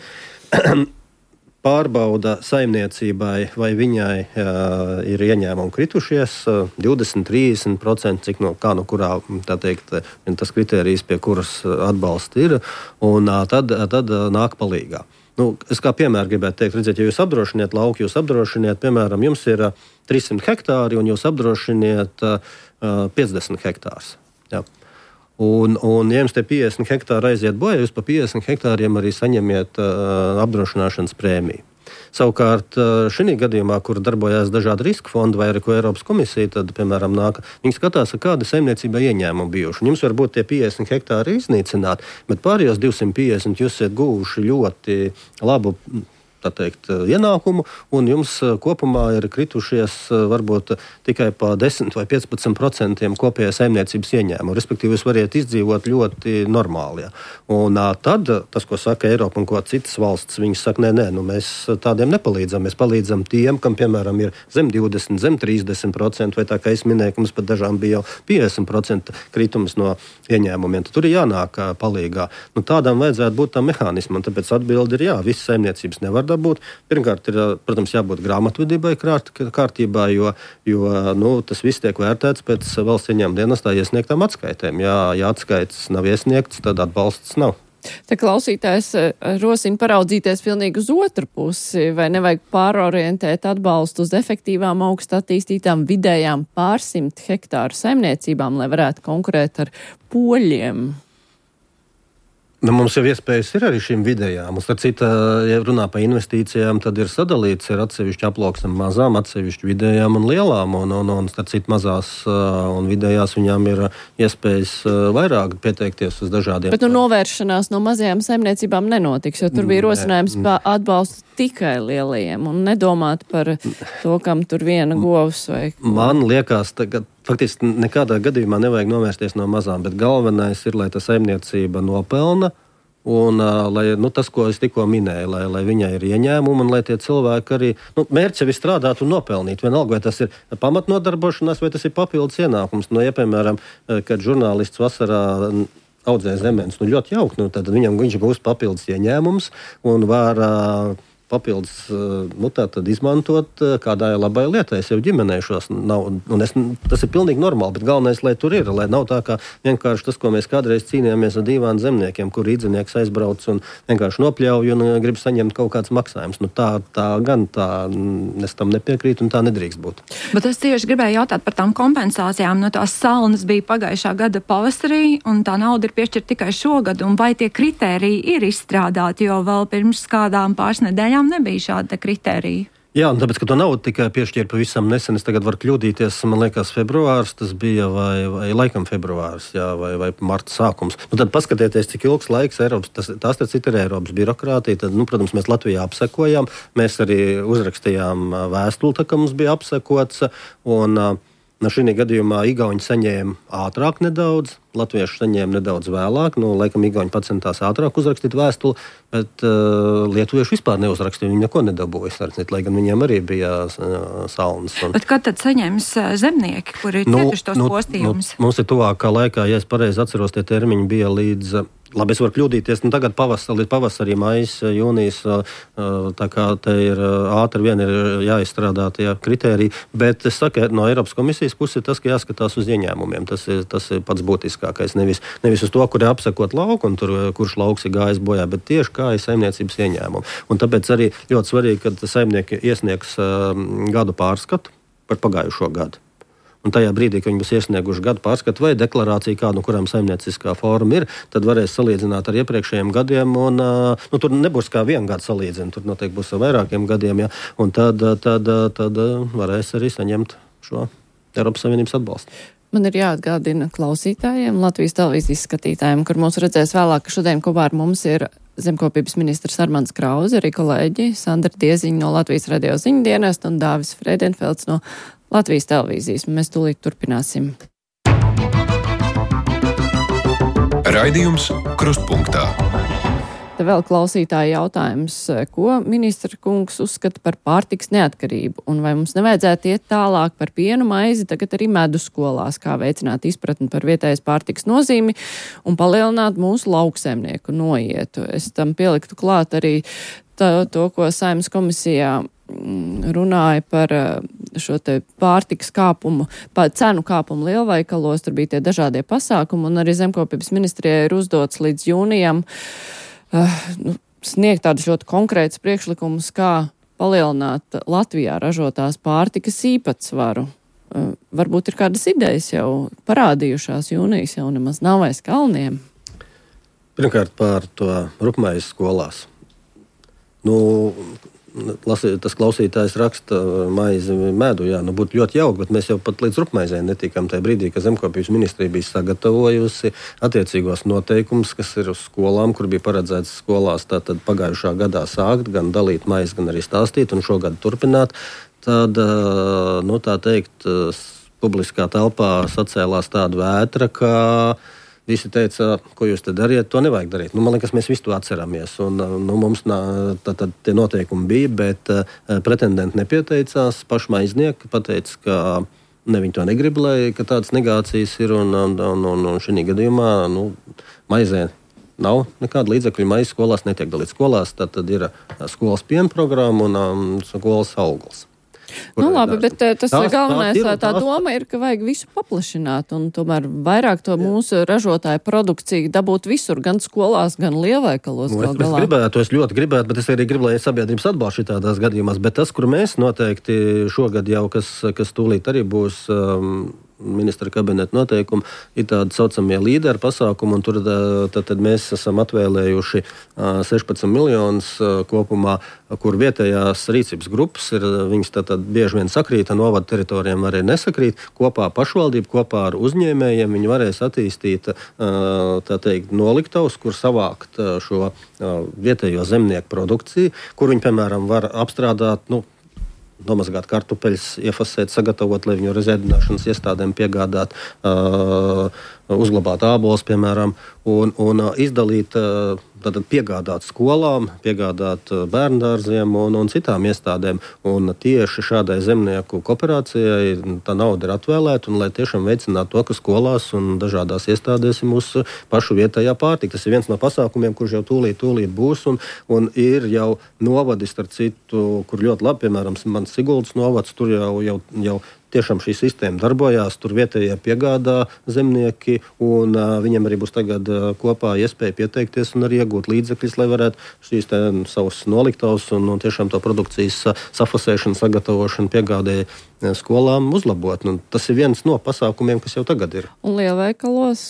pārbauda saimniecībai, vai viņai uh, ir ieņēmumi kritušies uh, divdesmit līdz trīsdesmit procenti, cik no kā no kurā, tā teikt, tas kritērijs, pie kuras atbalsta ir, un uh, tad, tad uh, nāk palīgā. Nu, es kā piemēru gribētu teikt, redziet, ja jūs apdrošiniet lauku, jūs apdrošiniet, piemēram, jums ir uh, trīssimt hektāri, un jūs apdrošiniet uh, piecdesmit hektārus. Jā. Un, un, ja jums te piecdesmit hektāri aiziet bojā, jūs pa piecdesmit hektāriem arī saņemiet uh, apdrošināšanas prēmiju. Savukārt, uh, šī gadījumā, kur darbojās dažādi riska fondi vai arī ko Eiropas komisija, tad, piemēram, nāk, viņi skatās, kāda saimniecībā ieņēmumi bijuši. Jums varbūt tie piecdesmit hektāri iznīcināt, bet pārējos divsimt piecdesmit jūs esat guvuši ļoti labu, tā teikt, ienākumu, un jums kopumā ir kritušies varbūt tikai pa desmit vai piecpadsmit procentiem kopējā saimniecības ieņēmumu. Respektīvi, jūs variet izdzīvot ļoti normāli. Ja. Un tad, tas, ko saka Eiropa un ko citas valsts, viņi saka, nē, nē, nu mēs tādiem nepalīdzam. Mēs palīdzam tiem, kam, piemēram, ir zem divdesmit, zem trīsdesmit procenti, vai tā kā es minēju, ka mums pat dažām bija jau piecdesmit procenti kritums no ieņēmumiem. Tad tur ir jānāk palīgā. Nu, tādām vajadzētu būt tam mehānismam, tāpēc atbildi ir jā, visas saimniecības nevar būt. Pirmkārt, ir, protams, jābūt grāmatvedībai kārtībā, jo, jo nu, tas viss tiek vērtēts pēc valsts ieņēmuma dienestā iesniegtām atskaitēm. Ja, ja atskaites nav iesniegts, tad atbalsts nav. Te klausītājs rosina paraudzīties pilnīgi uz otru pusi, vai nevajag pārorientēt atbalstu uz efektīvām, augstu attīstītām vidējām pārsimt hektāru saimniecībām, lai varētu konkurēt ar poļiem. Nu, mums jau iespējas ir arī šīm vidējām. Un, starp citu, ja runā par investīcijām, tad ir sadalīts, ir atsevišķi aploksne mazām, atsevišķi vidējām un lielām. Un, un, un starp citu, mazās un vidējās viņām ir iespējas vairāk pieteikties uz dažādiem. Bet nu, novēršanās no mazajām saimniecībām nenotiks, jo tur bija rosinājums par atbalstu tikai lielajiem un nedomāt par to, kam tur viena govs vai... Man liekas, tagad faktiski nekādā gadījumā nevajag novērsties no mazām, bet galvenais ir, lai tā saimniecība nopelna un uh, lai, nu, tas, ko es tikko minēju, lai, lai viņai ir ieņēmumi un lai tie cilvēki arī, nu, mērķis jau ir strādāt un nopelnīt. Vienalga, vai tas ir pamatnodarbošanās, vai tas ir papildus ienākums. Nu, ja, piemēram, kad žurnālists vasarā audzē zemenes, nu, ļoti jauki, nu, tad viņam viņš būs papildus ieņēmums un var... Uh, papildus nu, tā, izmantot kādai labai lietai. Es jau ģimenē šos nav. Es, tas ir pilnīgi normāli, bet galvenais, lai tur ir. Lai nav tā, kā vienkārši tas, ko mēs kādreiz cīnījāmies ar divām zemniekiem, kur īdzinieks aizbrauc un vienkārši nopļauj un grib saņemt kaut kāds maksājums. Nu, tā, tā gan tā, es tam nepiekrītu un tā nedrīkst būt. Bet es tieši gribēju jautāt par tām kompensācijām. No tās salnas bija pagājušā gada pavasarī un tā nauda ir piešķirta tikai šogad. Un vai tie kritēriji ir izstrādāti, jo vēl pirms kādām pāris nedēļām nebija šāda kritērija? Jā, un tāpēc, ka to naudu tikai piešķīra pavisam nesen, es tagad varu kļūdīties, man liekas, februārs tas bija, vai, vai laikam februārs, jā, vai, vai marta sākums. Nu, tad paskatieties, cik ilgs laiks Eiropas, tas, tās tas ir Eiropas birokrātija, tad, nu, protams, mēs Latvijā apsekojām, mēs arī uzrakstījām vēstuli, tā kā mums bija apsekots, un no šī gadījumā Igauņi saņēma ātrāk nedaudz, latvieši saņēma nedaudz vēlāk, nu, laikam Igauņi pacentās ātrāk uzrakstīt vēstuli, bet uh, lietuvieši vispār neuzrakstīja, viņi neko nedabūja, lai gan viņiem arī bija uh, salnas. Un... Bet kad tad saņems zemnieki, kuri ir nu, cietuši tos nu, postījumus? Nu, mums ir tuvākā laikā, ja es pareizi atceros, tie termiņi bija līdz... Labi, es varu kļūdīties, nu tagad pavasar, līdz pavasarī, maijs, jūnijas, tā kā te ir ātri vien ir jāizstrādā tie kritēriji, bet es saku, no Eiropas komisijas puses ir tas, ka jāskatās uz ieņēmumiem. Tas ir, tas ir pats būtiskākais. Nevis, nevis uz to, kur ir apsekot lauku un tur, kurš lauks ir gājis bojā, bet tieši kā ir saimniecības ieņēmumi. Un tāpēc arī ļoti svarīgi, ka saimnieki iesniegs gadu pārskatu par pagājušo gadu. Un tajā brīdī, kad viņi būs iesnieguši gadu pārskatu vai deklarāciju, kādu, no kurām saimnieciskā forma ir, tad varēs salīdzināt ar iepriekšējiem gadiem. Un, nu, tur nebūs kā vienu gadu salīdzināt, tur noteikti būs ar vairākiem gadiem. Ja, un tad, tad, tad varēs arī saņemt šo Eiropas Savienības atbalstu. Man ir jāatgādina klausītājiem, Latvijas televīzijas skatītājiem, kur mūs redzēs vēlāk, ka šodien kopā ar mums ir zemkopības ministrs Armands Krauze, arī kolēģi Sandra Dieziņa no Latvijas radio ziņu dienesta un Dāvis Friedenfelds no Latvijas televīzijas. Mēs tūlīt turpināsim. Raidījums Krustpunktā. Te vēl klausītāja jautājums, ko ministra kungs uzskata par pārtikas neatkarību un vai mums nevajadzētu iet tālāk par pienu maizi, tagad arī medu skolās, kā veicināt izpratni par vietējas pārtikas nozīmi un palielināt mūsu lauksaimnieku noietu. Es tam pieliktu klāt arī tā, to, ko Saeimas komisijā runāja par šo te pārtikas kāpumu, par cenu kāpumu lielveikalos, tur bija tie dažādie pasākumi un arī zemkopības ministrijai ir uzdots līdz jūnijam Uh, nu, sniegt tādus ļoti konkrētus priekšlikumus, kā palielināt Latvijā ražotās pārtikas īpatsvaru. Uh, varbūt ir kādas idejas jau parādījušās, jūnijas jau nemaz nav aiz kalniem. Pirmkārt par to rupmaizi skolās. Nu, lasi, tas klausītājs raksta maizi medu, jā, nu būtu ļoti jauki, bet mēs jau pat līdz rupmaizē netikām tajā brīdī, ka zemkopības ministrija bija sagatavojusi attiecīgos noteikumus, kas ir uz skolām, kur bija paredzēts skolās tātad pagājušā gadā sākt, gan dalīt maizi, gan arī stāstīt un šogad turpināt. Tad, nu tā teikt, publiskā telpā sacēlās tāda vētra, ka visi teica, ko jūs te dariet, to nevajag darīt. Nu, man liekas, mēs visi to atceramies. Un, nu, mums nā, tā, tā, tie noteikumi bija, bet uh, pretendenti nepieteicās. Pašmaiznieki pateica, ka ne viņi to negrib, lai ka tādas negācijas ir. Un, un, un, un, un šī gadījumā nu, maizē nav nekāda līdzekļu. Maizes skolās netiek dalīts skolās. Tad, tad ir skolas piena programma un um, skolas auglis. Nu labi, bet tas tās, galvenais, tās ir, tā tās... doma ir, ka vajag visu paplašināt un tomēr vairāk to mūsu ražotāju produkciju dabūt visur, gan skolās, gan lielveikalos. Nu, es, es gribētu, es ļoti gribētu, bet es arī gribu, lai sabiedrības atbalsta šitādās gadījumās. Bet tas, kur mēs noteikti šogad jau, kas, kas tūlīt arī būs um, ministra kabineta noteikumi, ir tādi saucamie līderu pasākumi, un tur tad, tad mēs esam atvēlējuši sešpadsmit miljonus kopumā, kur vietējās rīcības grupas ir, viņas tad bieži vien sakrīt, un novada teritorijām arī nesakrīt. Kopā pašvaldība, kopā ar uzņēmējiem viņi varēs attīstīt, tā teikt, noliktavus, kur savākt šo vietējo zemnieku produkciju, kur viņi, piemēram, var apstrādāt, nu, nomazgāt kartupeļus, iefasēt, sagatavot, lai viņu rezervināšanas iestādēm piegādāt, uh, uzglabāt ābolus, piemēram, un, un uh, izdalīt, uh, tātad piegādāt skolām, piegādāt uh, bērndārziem un, un citām iestādēm. Un tieši šādai zemnieku kooperācijai tā nauda ir atvēlēta, un lai tiešām veicinātu to, ka skolās un dažādās iestādēs ir mūsu pašu vietējā pārtika. Tas ir viens no pasākumiem, kurš jau tūlīt, tūlīt būs, un, un ir jau novadi, starp citu, kur ļoti labi, piemēram, mans Siguldas novads, tur jau, jau, jau tiešām šī sistēma darbojās, tur vietējie piegādā zemnieki, un uh, viņiem arī būs tagad uh, kopā iespēja pieteikties un arī iegūt līdzekļus, lai varētu šīs te savus noliktavus un, un tiešām to produkcijas uh, safasēšanu, sagatavošanu, piegādēju uh, skolām uzlabot. Nu, tas ir viens no pasākumiem, kas jau tagad ir. Un lielveikalos?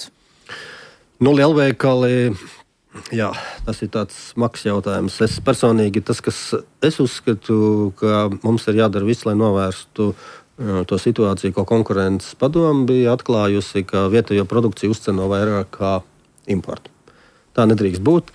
Nu, lielveikali... Jā, tas ir tāds smags jautājums. Es personīgi, tas, kas es uzskatu, ka mums ir jādara viss, lai novērstu to situāciju, ko konkurences padome bija atklājusi, ka vietējo produkciju uzceno vairāk kā importu. Tā nedrīkst būt.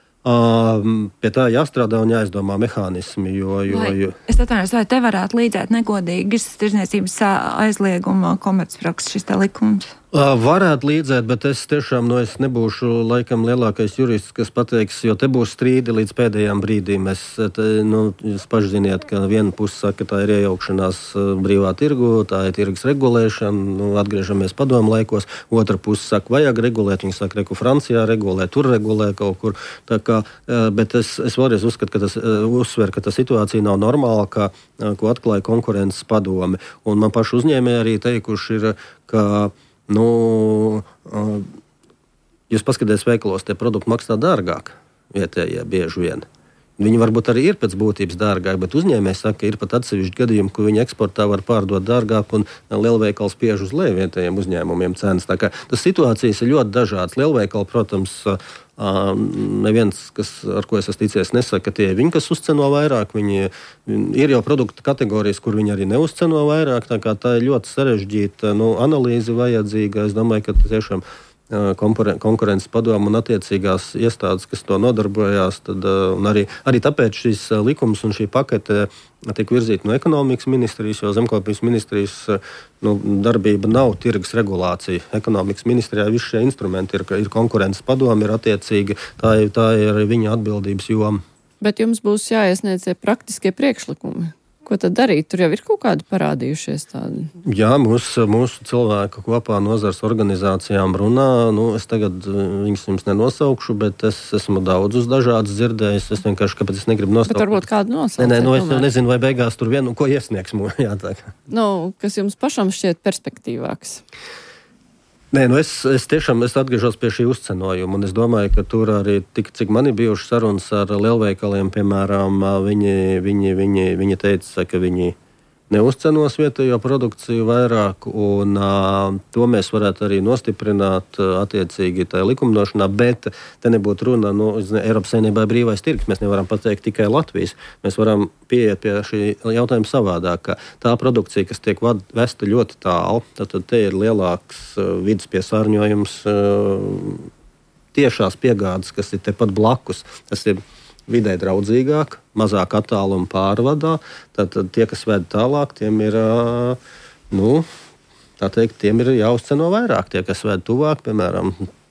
Uh, pie tā jāstrādā un jāizdomā mehānismi, jo... jo, jo... Vai, es atvainojos, vai te varētu līdzēt negodīgas tirdzniecības aizlieguma komercprakses šis te likums? Uh, varētu līdzēt, bet es tiešām nu, es nebūšu laikam lielākais jurists, kas pateiks, jo te būs strīdi līdz pēdējām brīdīm. Es, te, nu, jūs paši ziniet, ka viena puse saka, ka tā ir iejaukšanās brīvā tirgu, tā ir tirgus regulēšana, nu, atgriežamies padomu laikos. Otra puse saka, vajag regulēt, viņi saka, reku Francijā regulē, tur regulē kaut kur. Tā kā, bet es, es vēlreiz uzskatu, ka tas uzsver, ka tā situācija nav normāla, ka, ko atklāja konkurences padome. Un man paši uzņēmēji arī teikuši ir, ka Nu, jūs paskatieties veikalos, tie produkti maksā dārgāk vietējie bieži vien. Viņi varbūt arī ir pēc būtības dārgāki, bet uzņēmēji saka, ka ir pat atsevišķi gadījumi, ko viņi eksportā var pārdot dārgāk un lielveikals spiež uz leju vietējiem uzņēmumiem cenas. Tā kā tas situācijas ir ļoti dažādas. Lielveikali, protams, neviens, kas, ar ko es esmu ticies, nesaka, ka tie ir viņi, kas uzceno vairāk. Viņi ir jau produktu kategorijas, kur viņi arī neuzceno vairāk. Tā kā tā ir ļoti sarežģīta nu, analīze vajadzīga. Es domāju, ka tiešām konkurences padomu un attiecīgās iestādes, kas to nodarbojās, tad arī, arī tāpēc šīs likums un šī pakete tiek virzīta no ekonomikas ministrijas, jo zemkopības ministrijas nu, darbība nav tirgus regulācija. Ekonomikas ministrijā visi šie instrumenti ir, ir konkurences padomi, ir attiecīgi, tā ir, tā ir viņa atbildības joma. Bet jums būs jāiesniedz praktiskie priekšlikumi. Ko tad darīt? Tur jau ir kaut kādi parādījušies tādi. Jā, mūsu, mūsu cilvēku kopā nozars organizācijām runā. Nu, es tagad viņus jums nenosaukšu, bet es esmu daudzus dažādus dzirdējis. Es vienkārši, kāpēc es negribu nosaukt. Bet varbūt kādu nosaukt. Nē, nē, nu, es jau nezinu, vai beigās tur vienu, ko iesniegs. Jā, tā. Nu, kas jums pašam šķiet perspektīvāks? Nē, nu es, es tiešām es atgriežos pie šī uzcenojuma, un es domāju, ka tur arī tik, cik man ir bijušas sarunas ar lielveikaliem, piemēram, viņi, viņi, viņi, viņi teica, ka viņi neuzcenos vietējo produkciju vairāk, un uh, to mēs varētu arī nostiprināt uh, attiecīgi tajā likumdošanā, bet te nebūtu runa, nu, Eiropas Savienībā brīvais tirgs, mēs nevaram pateikt tikai Latvijas, mēs varam pieiet pie šī jautājuma savādāk, ka tā produkcija, kas tiek vad, vesta ļoti tālu, tad, tad te ir lielāks uh, vidas piesārņojums, uh, tiešās piegādes, kas ir tepat blakus, tas ir vidē draudzīgāk, mazāk attālumu pārvadā, tad, tad tie, kas ved tālāk, tiem ir, nu, tā teikt, tiem ir jāuzceno vairāk. Tie, kas ved tuvāk, piemēram,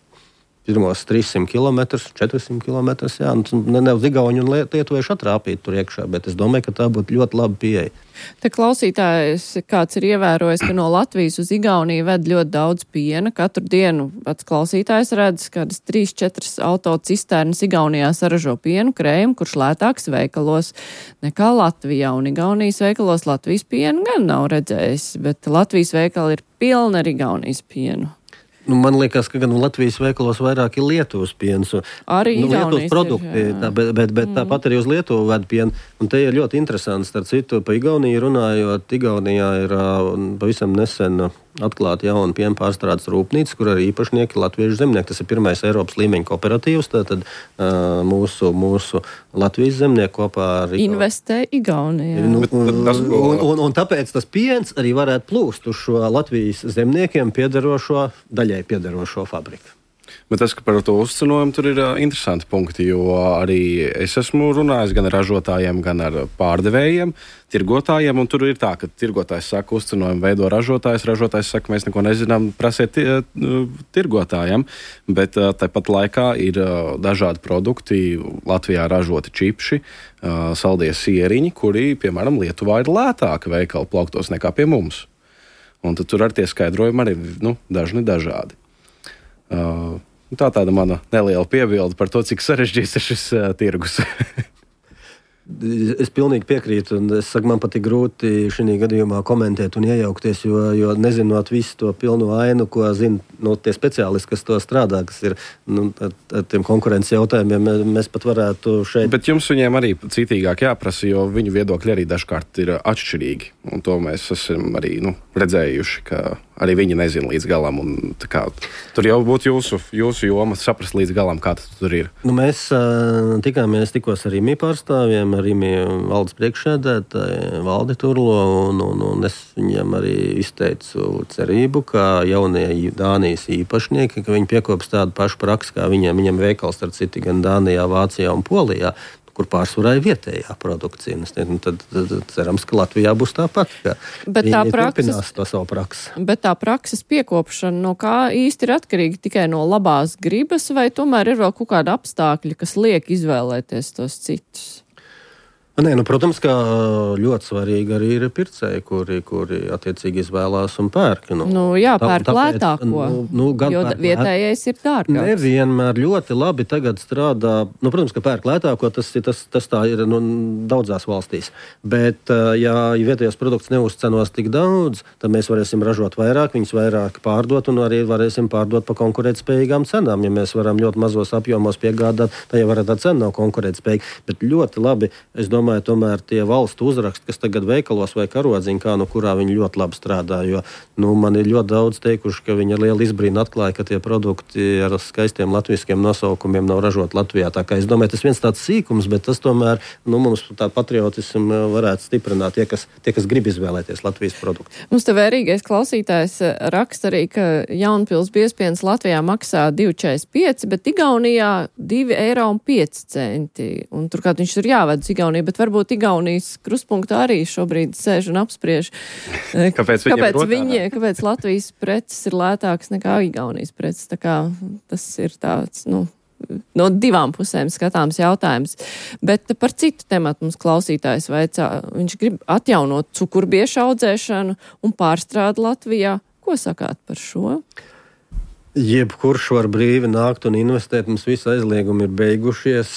pirmos trīssimt kilometrus, četrsimt kilometrus, jā, un ne, ne uz Igauņu un Lietuviešu atrāpīt tur iekšā, bet es domāju, ka tā būtu ļoti laba pieeja. Te klausītājs kāds ir ievērojis, ka no Latvijas uz Igauniju ved ļoti daudz piena. Katru dienu pats klausītājs redz, kādas trīs četras autocisternas Igaunijā saražo pienu krējumu, kurš lētāks veikalos nekā Latvijā. Un Igaunijas veikalos Latvijas pienu gan nav redzējis, bet Latvijas veikali ir pilni ar Igaunijas pienu. Nu, man liekas, ka gan Latvijas veikalos vairāk ir Lietuvas piens. Arī nu, Lietuvas produkti, ir, tā, bet, bet, bet mm. tāpat arī uz Lietuvu ved pienu. Un te ir ļoti interesants, starp citu, pa Igauniju runājot. Igaunijā ir pavisam nesen atklāta jauna piena pārstrādes rūpnīca, kur arī īpašnieki latviešu zemnieki. Tas ir pirmais Eiropas līmeņa kooperatīvs. Tātad uh, mūsu, mūsu Latvijas zemnieki kopā ar Igauniju investē Igaunijā. Nu, un, un, un, un tāpēc tas piens arī varētu plūst uz šo Latvijas zemniekiem piederošo, daļai piederošo fabriku. Bet tas, ka par to uzcenojumu tur ir uh, interesanti punkti, jo arī es esmu runājis gan ar ražotājiem, gan ar pārdevējiem, tirgotājiem, un tur ir tā, ka tirgotājs saka, uzcenojumu veido ražotājs, ražotājs saka, mēs neko nezinām, prasiet tirgotājiem, bet uh, tāpat laikā ir uh, dažādi produkti, Latvijā ražoti čipši, uh, saldie sieriņi, kuri, piemēram, Lietuvā ir lētāki veikalu plauktos nekā pie mums. Un tad tur ar tie skaidrojumi arī, nu, dažni dažādi. Uh, Tā tāda mana neliela piebilde par to, cik sarežģīts ir šis uh, tirgus. Es pilnīgi piekrītu, un es saku, man pat ir grūti šī gadījumā komentēt un iejaukties, jo, jo nezinot visu to pilnu ainu, ko zina no tie speciālisti, kas to strādā, kas ir nu, ar, ar tiem konkurences jautājumiem, mēs pat varētu šeit. Bet jums viņiem arī citīgāk jāprasa, jo viņu viedokļi arī dažkārt ir atšķirīgi, un to mēs esam arī nu, redzējuši, ka arī viņi nezina līdz galam, un tā kā, tur jau būtu jūsu, jūsu joma saprast līdz galam, kā tas tur ir. Nu, mēs uh, tikāmies tikos ar IMI pārstāvjiem, ar IMI valdes priekšsēdētāju Valdi Turlo, un, un, un es viņiem arī izteicu cerību, ka jaunie Dānijas īpašnieki, ka viņi piekops tādu pašu praksi, kā viņiem, viņiem veikals ar citi gan Dānijā, Vācijā un Polijā, kur pārsvarā ir vietējā produkcija. Tad, tad, tad cerams, ka Latvijā būs tāpat. Bet tā prakses, to savu praksi. Bet tā prakses piekopšana no kā īsti ir atkarīga tikai no labās gribas, vai tomēr ir vēl kaut kādi apstākļi, kas liek izvēlēties tos citus? Nē, nu, protams, ka ļoti svarīgi arī ir pircēji, kuri, kuri attiecīgi izvēlās un pērk. Nu, nu, jā, pērk tā, lētāko, nu, nu, jo vietējais ir dārgāks. Nevienmēr ļoti labi tagad strādā. Nu, protams, ka pērk lētāko, tas, tas, tas tā ir nu, daudzās valstīs. Bet, ja vietējos produkts neuzcenos tik daudz, tad mēs varēsim ražot vairāk, viņus vairāk pārdot un arī varēsim pārdot pa konkurētspējīgām cenām. Ja mēs varam ļoti mazos apjomos piegādāt, tad jau var tā cena nav konkurētspējīga. Bet ļoti labi, es domāju, domāju, tomēr tie valstu uzraksti, kas tagad veikalos vai karodziņā, kā, no kurā viņi ļoti labi strādā. Jo nu, man ir ļoti daudz teikuši, ka viņi ar lielu izbrīnu atklāja, ka tie produkti ar skaistiem latviskiem nosaukumiem nav ražoti Latvijā. Tā kā es domāju, tas viens tāds sīkums, bet tas tomēr nu, mums tā patriotismu varētu stiprināt tie, kas, tie, kas grib izvēlēties Latvijas produktu. Mums te vērīgais klausītājs raksta arī, ka Jaunpils biezpiens Latvijā maksā divi četrdesmit pieci, bet Igaunijā divi eiro un pieci centi. Un turklāt viņš ir jāved uz Igauniju, bet varbūt Igaunijas krustpunktā arī šobrīd sēž un apspriež, kāpēc, kāpēc, viņi, kāpēc Latvijas preces ir lētākas nekā Igaunijas preces. Tā kā tas ir tāds, nu, no divām pusēm skatāms jautājums. Bet par citu tematu mums klausītājs vaicā. Viņš grib atjaunot cukurbiešu audzēšanu un pārstrādi Latvijā. Ko sakāt par šo? Jebkurš var brīvi nākt un investēt, mums visi aizliegumi ir beigušies.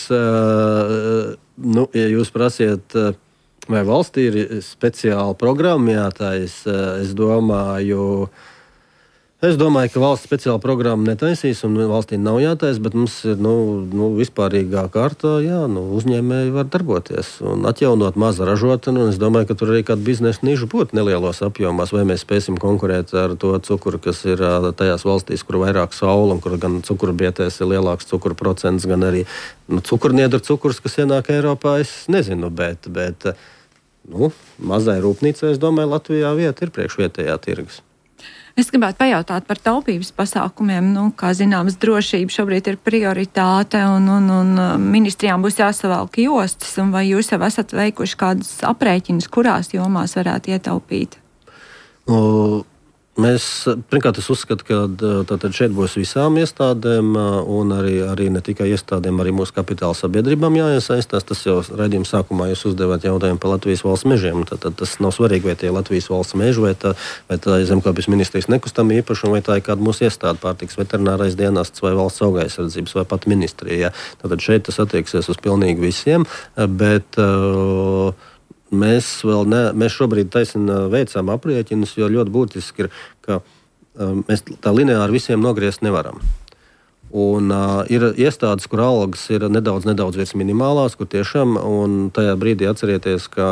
Uh, nu, ja jūs prasiet, uh, vai valstī ir speciāla programma jātais, uh, es domāju, es domāju, ka valsts speciāla programma netaisīs un valstī nav jātais, bet mums ir nu, nu, vispārīgā kārtā, jā, nu, uzņēmēji var darboties un atjaunot maza ražotni, un es domāju, ka tur arī kāda biznesa niša būtu nelielos apjomās, vai mēs spēsim konkurēt ar to cukuru, kas ir tajās valstīs, kur vairāk saula un kur gan cukurbietēs ir lielāks cukuru procents, gan arī nu, cukurniedru cukurs, kas ienāk Eiropā, es nezinu, bet, bet nu, mazai rūpnīcai, es domāju, Latvijā vieta ir priekš vietējā tirgus. Es gribētu pajautāt par taupības pasākumiem. Nu, kā zināms, drošība šobrīd ir prioritāte un, un, un ministrijām būs jāsavelk jostas. Vai jūs jau esat veikuši kādus aprēķinus, kurās jomās varētu ietaupīt? O, mēs, pirmkārt, es uzskatu, ka tātad šeit būs visām iestādēm un arī, arī ne tikai iestādēm, arī mūsu kapitāla sabiedrībām jāiesaistās. Tas jau raidījuma sākumā jūs uzdevāt jautājumu par Latvijas valsts mežiem. Tātad tas nav svarīgi, vai tie ir Latvijas valsts meži, vai tā, vai tā ir Zemkopības ministrijas nekustamā īpašuma, vai tā ir kāda mūsu iestāde, pārtiks veterinārais dienests vai valsts augaisardzības vai pat ministrija. Tātad šeit tas attieksies uz pilnīgi visiem, bet uh, Mēs, vēl ne, mēs šobrīd taisnā veicām aprēķinus, jo ļoti būtiski ir, ka um, mēs tā lineāri visiem nogriezt nevaram. Un uh, ir iestādes, kur algas ir nedaudz, nedaudz virs minimālās, kur tiešām, un tajā brīdī atcerieties, ka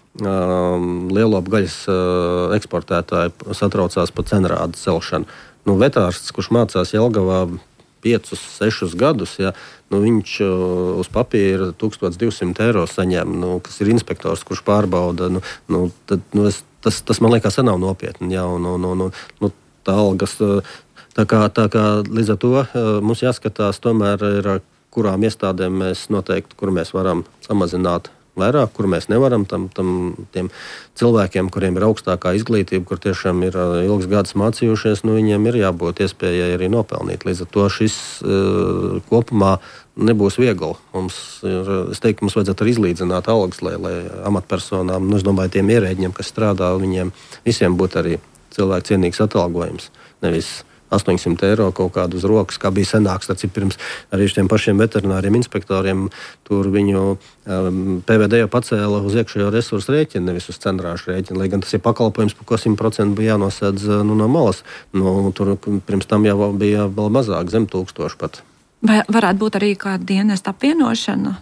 um, lielopu gaļas uh, eksportētāji satraucās par cenrādu celšanu. Nu, vetārsts, kurš mācās Jelgavā piecus, sešus gadus, ja, nu, viņš uh, uz papīra tūkstoš divsimt eiro saņem, nu, kas ir inspektors, kurš pārbauda. Nu, nu, tad, nu, es, tas, tas man liekas, nav nopietni. Ja, un, un, un, nu, tā algas, tā kā, tā kā līdz ar to uh, mums jāskatās tomēr, ir, kurām iestādēm mēs noteikti, kur mēs varam samazināt vairāk, kur mēs nevaram tam, tam tiem cilvēkiem, kuriem ir augstākā izglītība, kur tiešām ir ilgs gads mācījušies, nu, viņiem ir jābūt iespējai arī nopelnīt. Līdz ar to šis uh, kopumā nebūs viegli. Mums ir, es teiktu, mums vajadzētu arī izlīdzināt algas, lai, lai amatpersonām, nu, es domāju, tiem ierēģiem, kas strādā, viņiem visiem būtu arī cilvēku cienīgs atalgojums. Nevis astoņsimt eiro kaut kādu uz rokas, kā bija senāks, tad pirms arī šiem pašiem veterināriem inspektoriem, tur viņu um, P V D jau pacēla uz iekšējo resursu rēķinu, nevis uz cenrāšu rēķinu, lai gan tas ir pakalpojums, par ko simt procenti bija jānosedz nu, no malas. Nu, tur pirms tam jau bija vēl mazāk, zem tūkstoši pat. Vai varētu būt arī kāda dienesta apvienošana?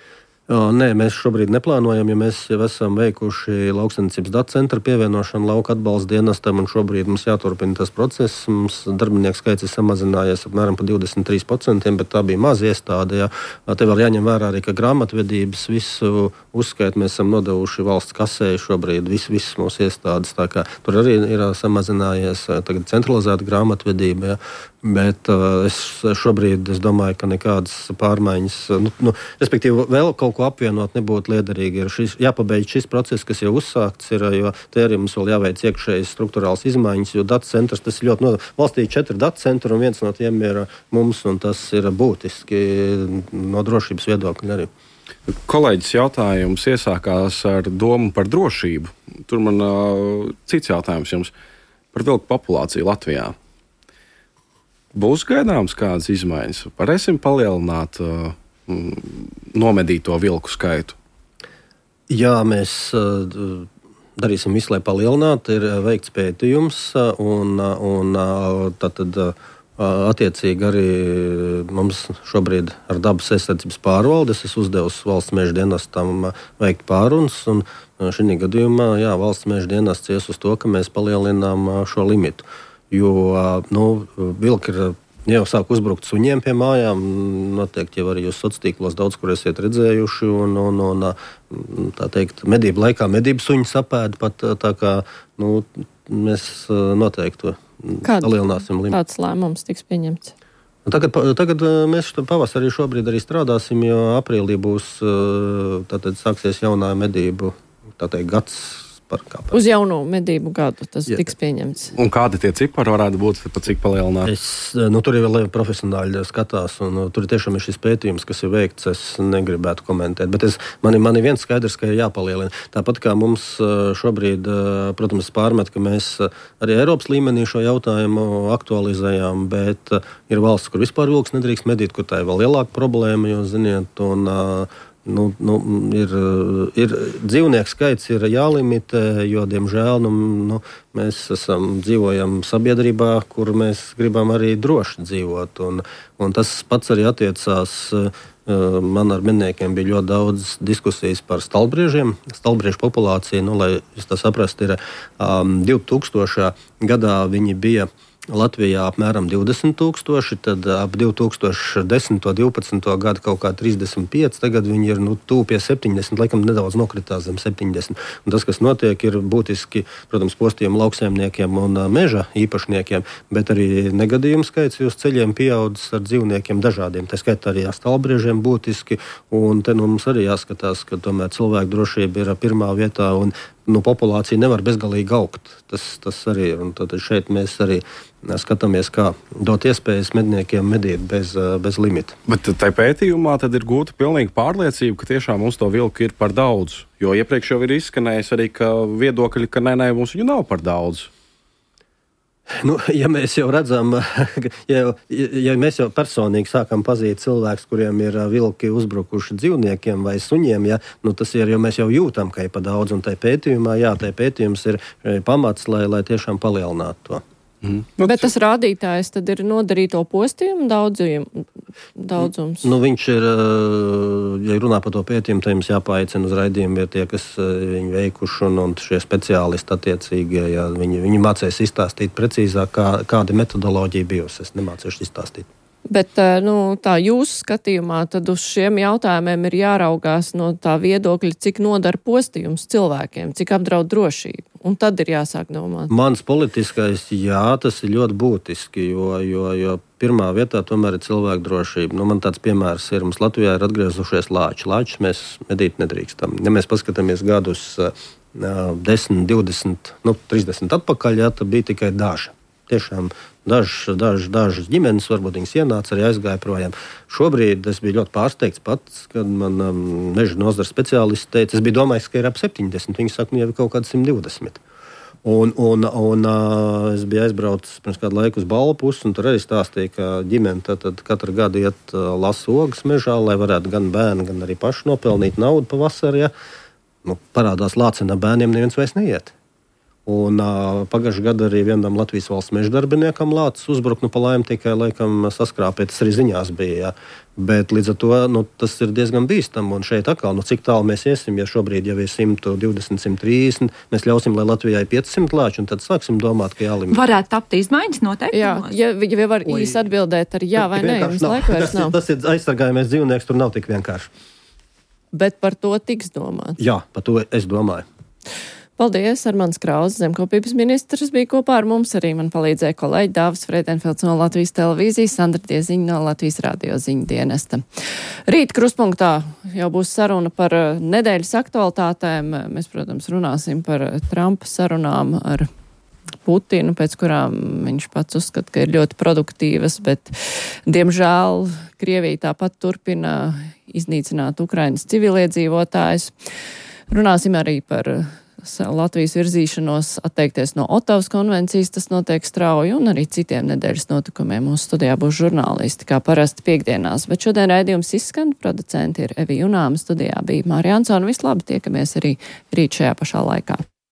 O, nē, mēs šobrīd neplānojam, jo mēs jau esam veikuši lauksaimniecības datu centra pievienošanu lauka atbalsta dienestam, un šobrīd mums jāturpina tas process. Mums darbinieku skaits ir samazinājies apmēram par divdesmit trīs procenti, bet tā bija maza iestāde. Jā. Te vēl jāņem vērā arī, ka grāmatvedības visu uzskaitu mēs esam nodevuši valsts kasē šobrīd, vis, visas mūsu iestādes. Tā kā tur arī ir samazinājies tagad centralizēta grāmatvedība. Jā. Bet uh, es šobrīd es domāju, ka nekādas pārmaiņas, nu, nu, respektīvi vēl kaut ko apvienot nebūtu liederīgi. Ir šis, jāpabeidz šis process, kas jau uzsākts ir, jo te arī mums vēl jāveic iekšējas struktūrāls izmaiņas, jo datu centrs, tas ir ļoti no, valstī četri datu centri, un viens no tiem ir mums, un tas ir būtiski no drošības viedokļa arī. Kolēģis jautājums iesākās ar domu par drošību. Tur man uh, cits jautājums jums par vilku populāciju Latvijā. Būs gaidāms kādas izmaiņas? Varēsim palielināt uh, nomedīto vilku skaitu? Jā, mēs uh, darīsim visu, lai palielinātu. Ir veikts pētījums un, un tātad attiecīgi arī mums šobrīd ar dabas aizsardzības pārvaldes es uzdevusi valsts meža dienestam veikt pārunas. Un šī gadījumā jā, valsts meža dienests ies uz to, ka mēs palielinām šo limitu. Jo nu, vilki ir jau sāk uzbrukt suņiem pie mājām. Noteikti jau arī jūs sociālos tīklos daudz kur esat redzējuši. Un, un, un, tā teikt, medību laikā medību suņi sapēda pat tā kā nu, mēs noteikti palielināsim limitu. Kāds lēmums tiks pieņemts? Tagad, tagad mēs pavasarī šobrīd arī strādāsim, jo aprīlī būs tātad sāksies jaunā medību tā teikt, gads. Par, par. Uz jaunu medību gadu tas Jā. tiks pieņemts. Un kādi tie cipari varētu būt, pa cik palielināt? Es, nu, tur ir vēl profesionāļi skatās, un tur tiešām ir šis pētījums, kas ir veikts, es negribētu komentēt. Bet es, man, man ir viens skaidrs, ka ir jāpalielina. Tāpat kā mums šobrīd, protams, pārmet, ka mēs arī Eiropas līmenī šo jautājumu aktualizējām, bet ir valsts, kur vispār vilks nedrīkst medīt, kur tā ir vēl lielāka problēma, jo, ziniet, un Nu, nu, ir, ir dzīvnieku skaits ir jālimitē, jo, diemžēl, nu, nu, mēs esam, dzīvojam sabiedrībā, kur mēs gribam arī droši dzīvot. Un, un tas pats arī attiecās, man ar medniekiem bija ļoti daudz diskusijas par stalbriežiem. Stalbriežu populācija, nu, lai jūs tā saprast, ir um, divtūkstošā gadā viņi bija Latvijā apmēram divdesmit tūkstoši, tad ap divi tūkstoši desmito, divpadsmito gadu kaut kā trīsdesmit pieci, tagad viņi ir nu, tuvu pie septiņdesmit, laikam nedaudz nokritās zem septiņdesmit. Un tas, kas notiek, ir būtiski, protams, postījumi lauksaimniekiem un meža īpašniekiem, bet arī negadījumu skaits uz ceļiem pieaudzis ar dzīvniekiem dažādiem. Tā skaitā arī stalbriežiem būtiski, un te nu, mums arī jāskatās, ka tomēr cilvēku drošība ir pirmā vietā un nu, populācija nevar bezgalīgi augt. Tas, tas arī ir. Un tad šeit mēs arī skatāmies, kā dot iespējas medniekiem medīt bez, bez limita. Bet tai pētījumā tad ir gūta pilnīga pārliecība, ka tiešām mums to vilku ir par daudz. Jo iepriekš jau ir izskanējis arī ka viedokļi, ka nē, nē, mums viņu nav par daudz. Nu, ja mēs jau redzam, ja, ja mēs jau personīgi sākam pazīt cilvēkus, kuriem ir vilki uzbrukuši dzīvniekiem vai suņiem, ja, nu, tas ir, jo mēs jau jūtam, ka ir pa daudz, un tai pētījumā, jā, tai pētījums ir pamats, lai, lai tiešām palielinātu to. Mm. Bet tas rādītājs tad ir nodarīto postījumu daudzums? Nu, viņš ir, ja runā par to pētījumu, tad jums jāpaaicina uz raidījumu, ir tie, kas viņu veikuši, un, un šie speciālisti attiecīgi, ja viņi, viņi mācēs izstāstīt precīzāk, kā, kāda metodoloģija bijusi. Es nemācīšu izstāstīt. Bet nu, tā jūsu skatījumā tad uz šiem jautājumiem ir jāraugās no tā viedokļa, cik nodara postījums cilvēkiem, cik apdraud drošību. Un tad ir jāsāk domāt. Mans politiskais, jā, tas ir ļoti būtiski, jo, jo, jo pirmā vietā tomēr ir cilvēku drošība. Nu, man tāds piemērs ir, mums Latvijā ir atgriezušies lāči. Lāčus mēs medīt nedrīkstam. Ja mēs paskatāmies gadus uh, desmit, divdesmit, nu, trīsdesmit atpakaļ, jā, tad bija tikai daži. Tiešām dažas daž, daž ģimenes, varbūt viņas ienāca, arī aizgāja projām. Šobrīd es biju ļoti pārsteigts pats, kad man um, meža nozara speciālisti teica, es biju domājis, ka ir ap septiņdesmit, viņi saka, nu jau ir kaut kādi simt divdesmit. Un, un, un uh, es biju aizbraucis pirms kādu laiku uz Balpusi, un tur arī stāstīja, ka ģimene tad, tad katru gadu iet uh, lasa ogas mežā, lai varētu gan bērni, gan arī paši nopelnīt naudu pavasarī. Ja? Nu, parādās lācenā bērniem neviens vairs neiet. Un uh, pagājušajā gadā arī vienam Latvijas valsts meža darbiniekam lācis uzbruka, nu, pa laimi tikai laikam saskrāpēt, tas arī ziņās bija, jā. Bet līdz ar to, nu, tas ir diezgan bīstam, un šeit atkal, nu, cik tālu mēs iesim, ja šobrīd jau ir simt divdesmit, simt trīsdesmit, mēs ļausim, lai Latvijā ir piecsimt lāči, un tad sāksim domāt, ka jālimit. Varētu tapt izmaiņas noteikti? Jā, ja, ja var īsi atbildēt ar jā vai nē, jums laika vairs nav. Tas ir aizsargājamies dzīvnieks, tur nav tik vienkārši. Bet par to tiks domāts? Jā, par to es domāju. Paldies, Armands Krauzes, zemkopības ministrs, bija kopā ar mums. Arī man palīdzēja kolēģi Dāvis Friedenfelds no Latvijas televīzijas, Sandra Dieziņa no Latvijas radio ziņu dienesta. Rīt kruspunktā jau būs saruna par nedēļas aktualitātēm. Mēs, protams, runāsim par Trumpa sarunām ar Putinu, pēc kurām viņš pats uzskata, ka ir ļoti produktīvas, bet, diemžēl, Krievija tāpat turpina iznīcināt Ukrainas civiliedzīvotājus. Runāsim arī par Latvijas virzīšanos atteikties no Otavas konvencijas, tas notiek strauji, un arī citiem nedēļas notikumiem. Mūsu studijā būs žurnālisti, kā parasti piekdienās. Bet šodien raidījums izskan, producenti ir Evi Junāma, studijā bija Mārija Ansone. Vislabāk, tiekamies arī rīt šajā pašā laikā.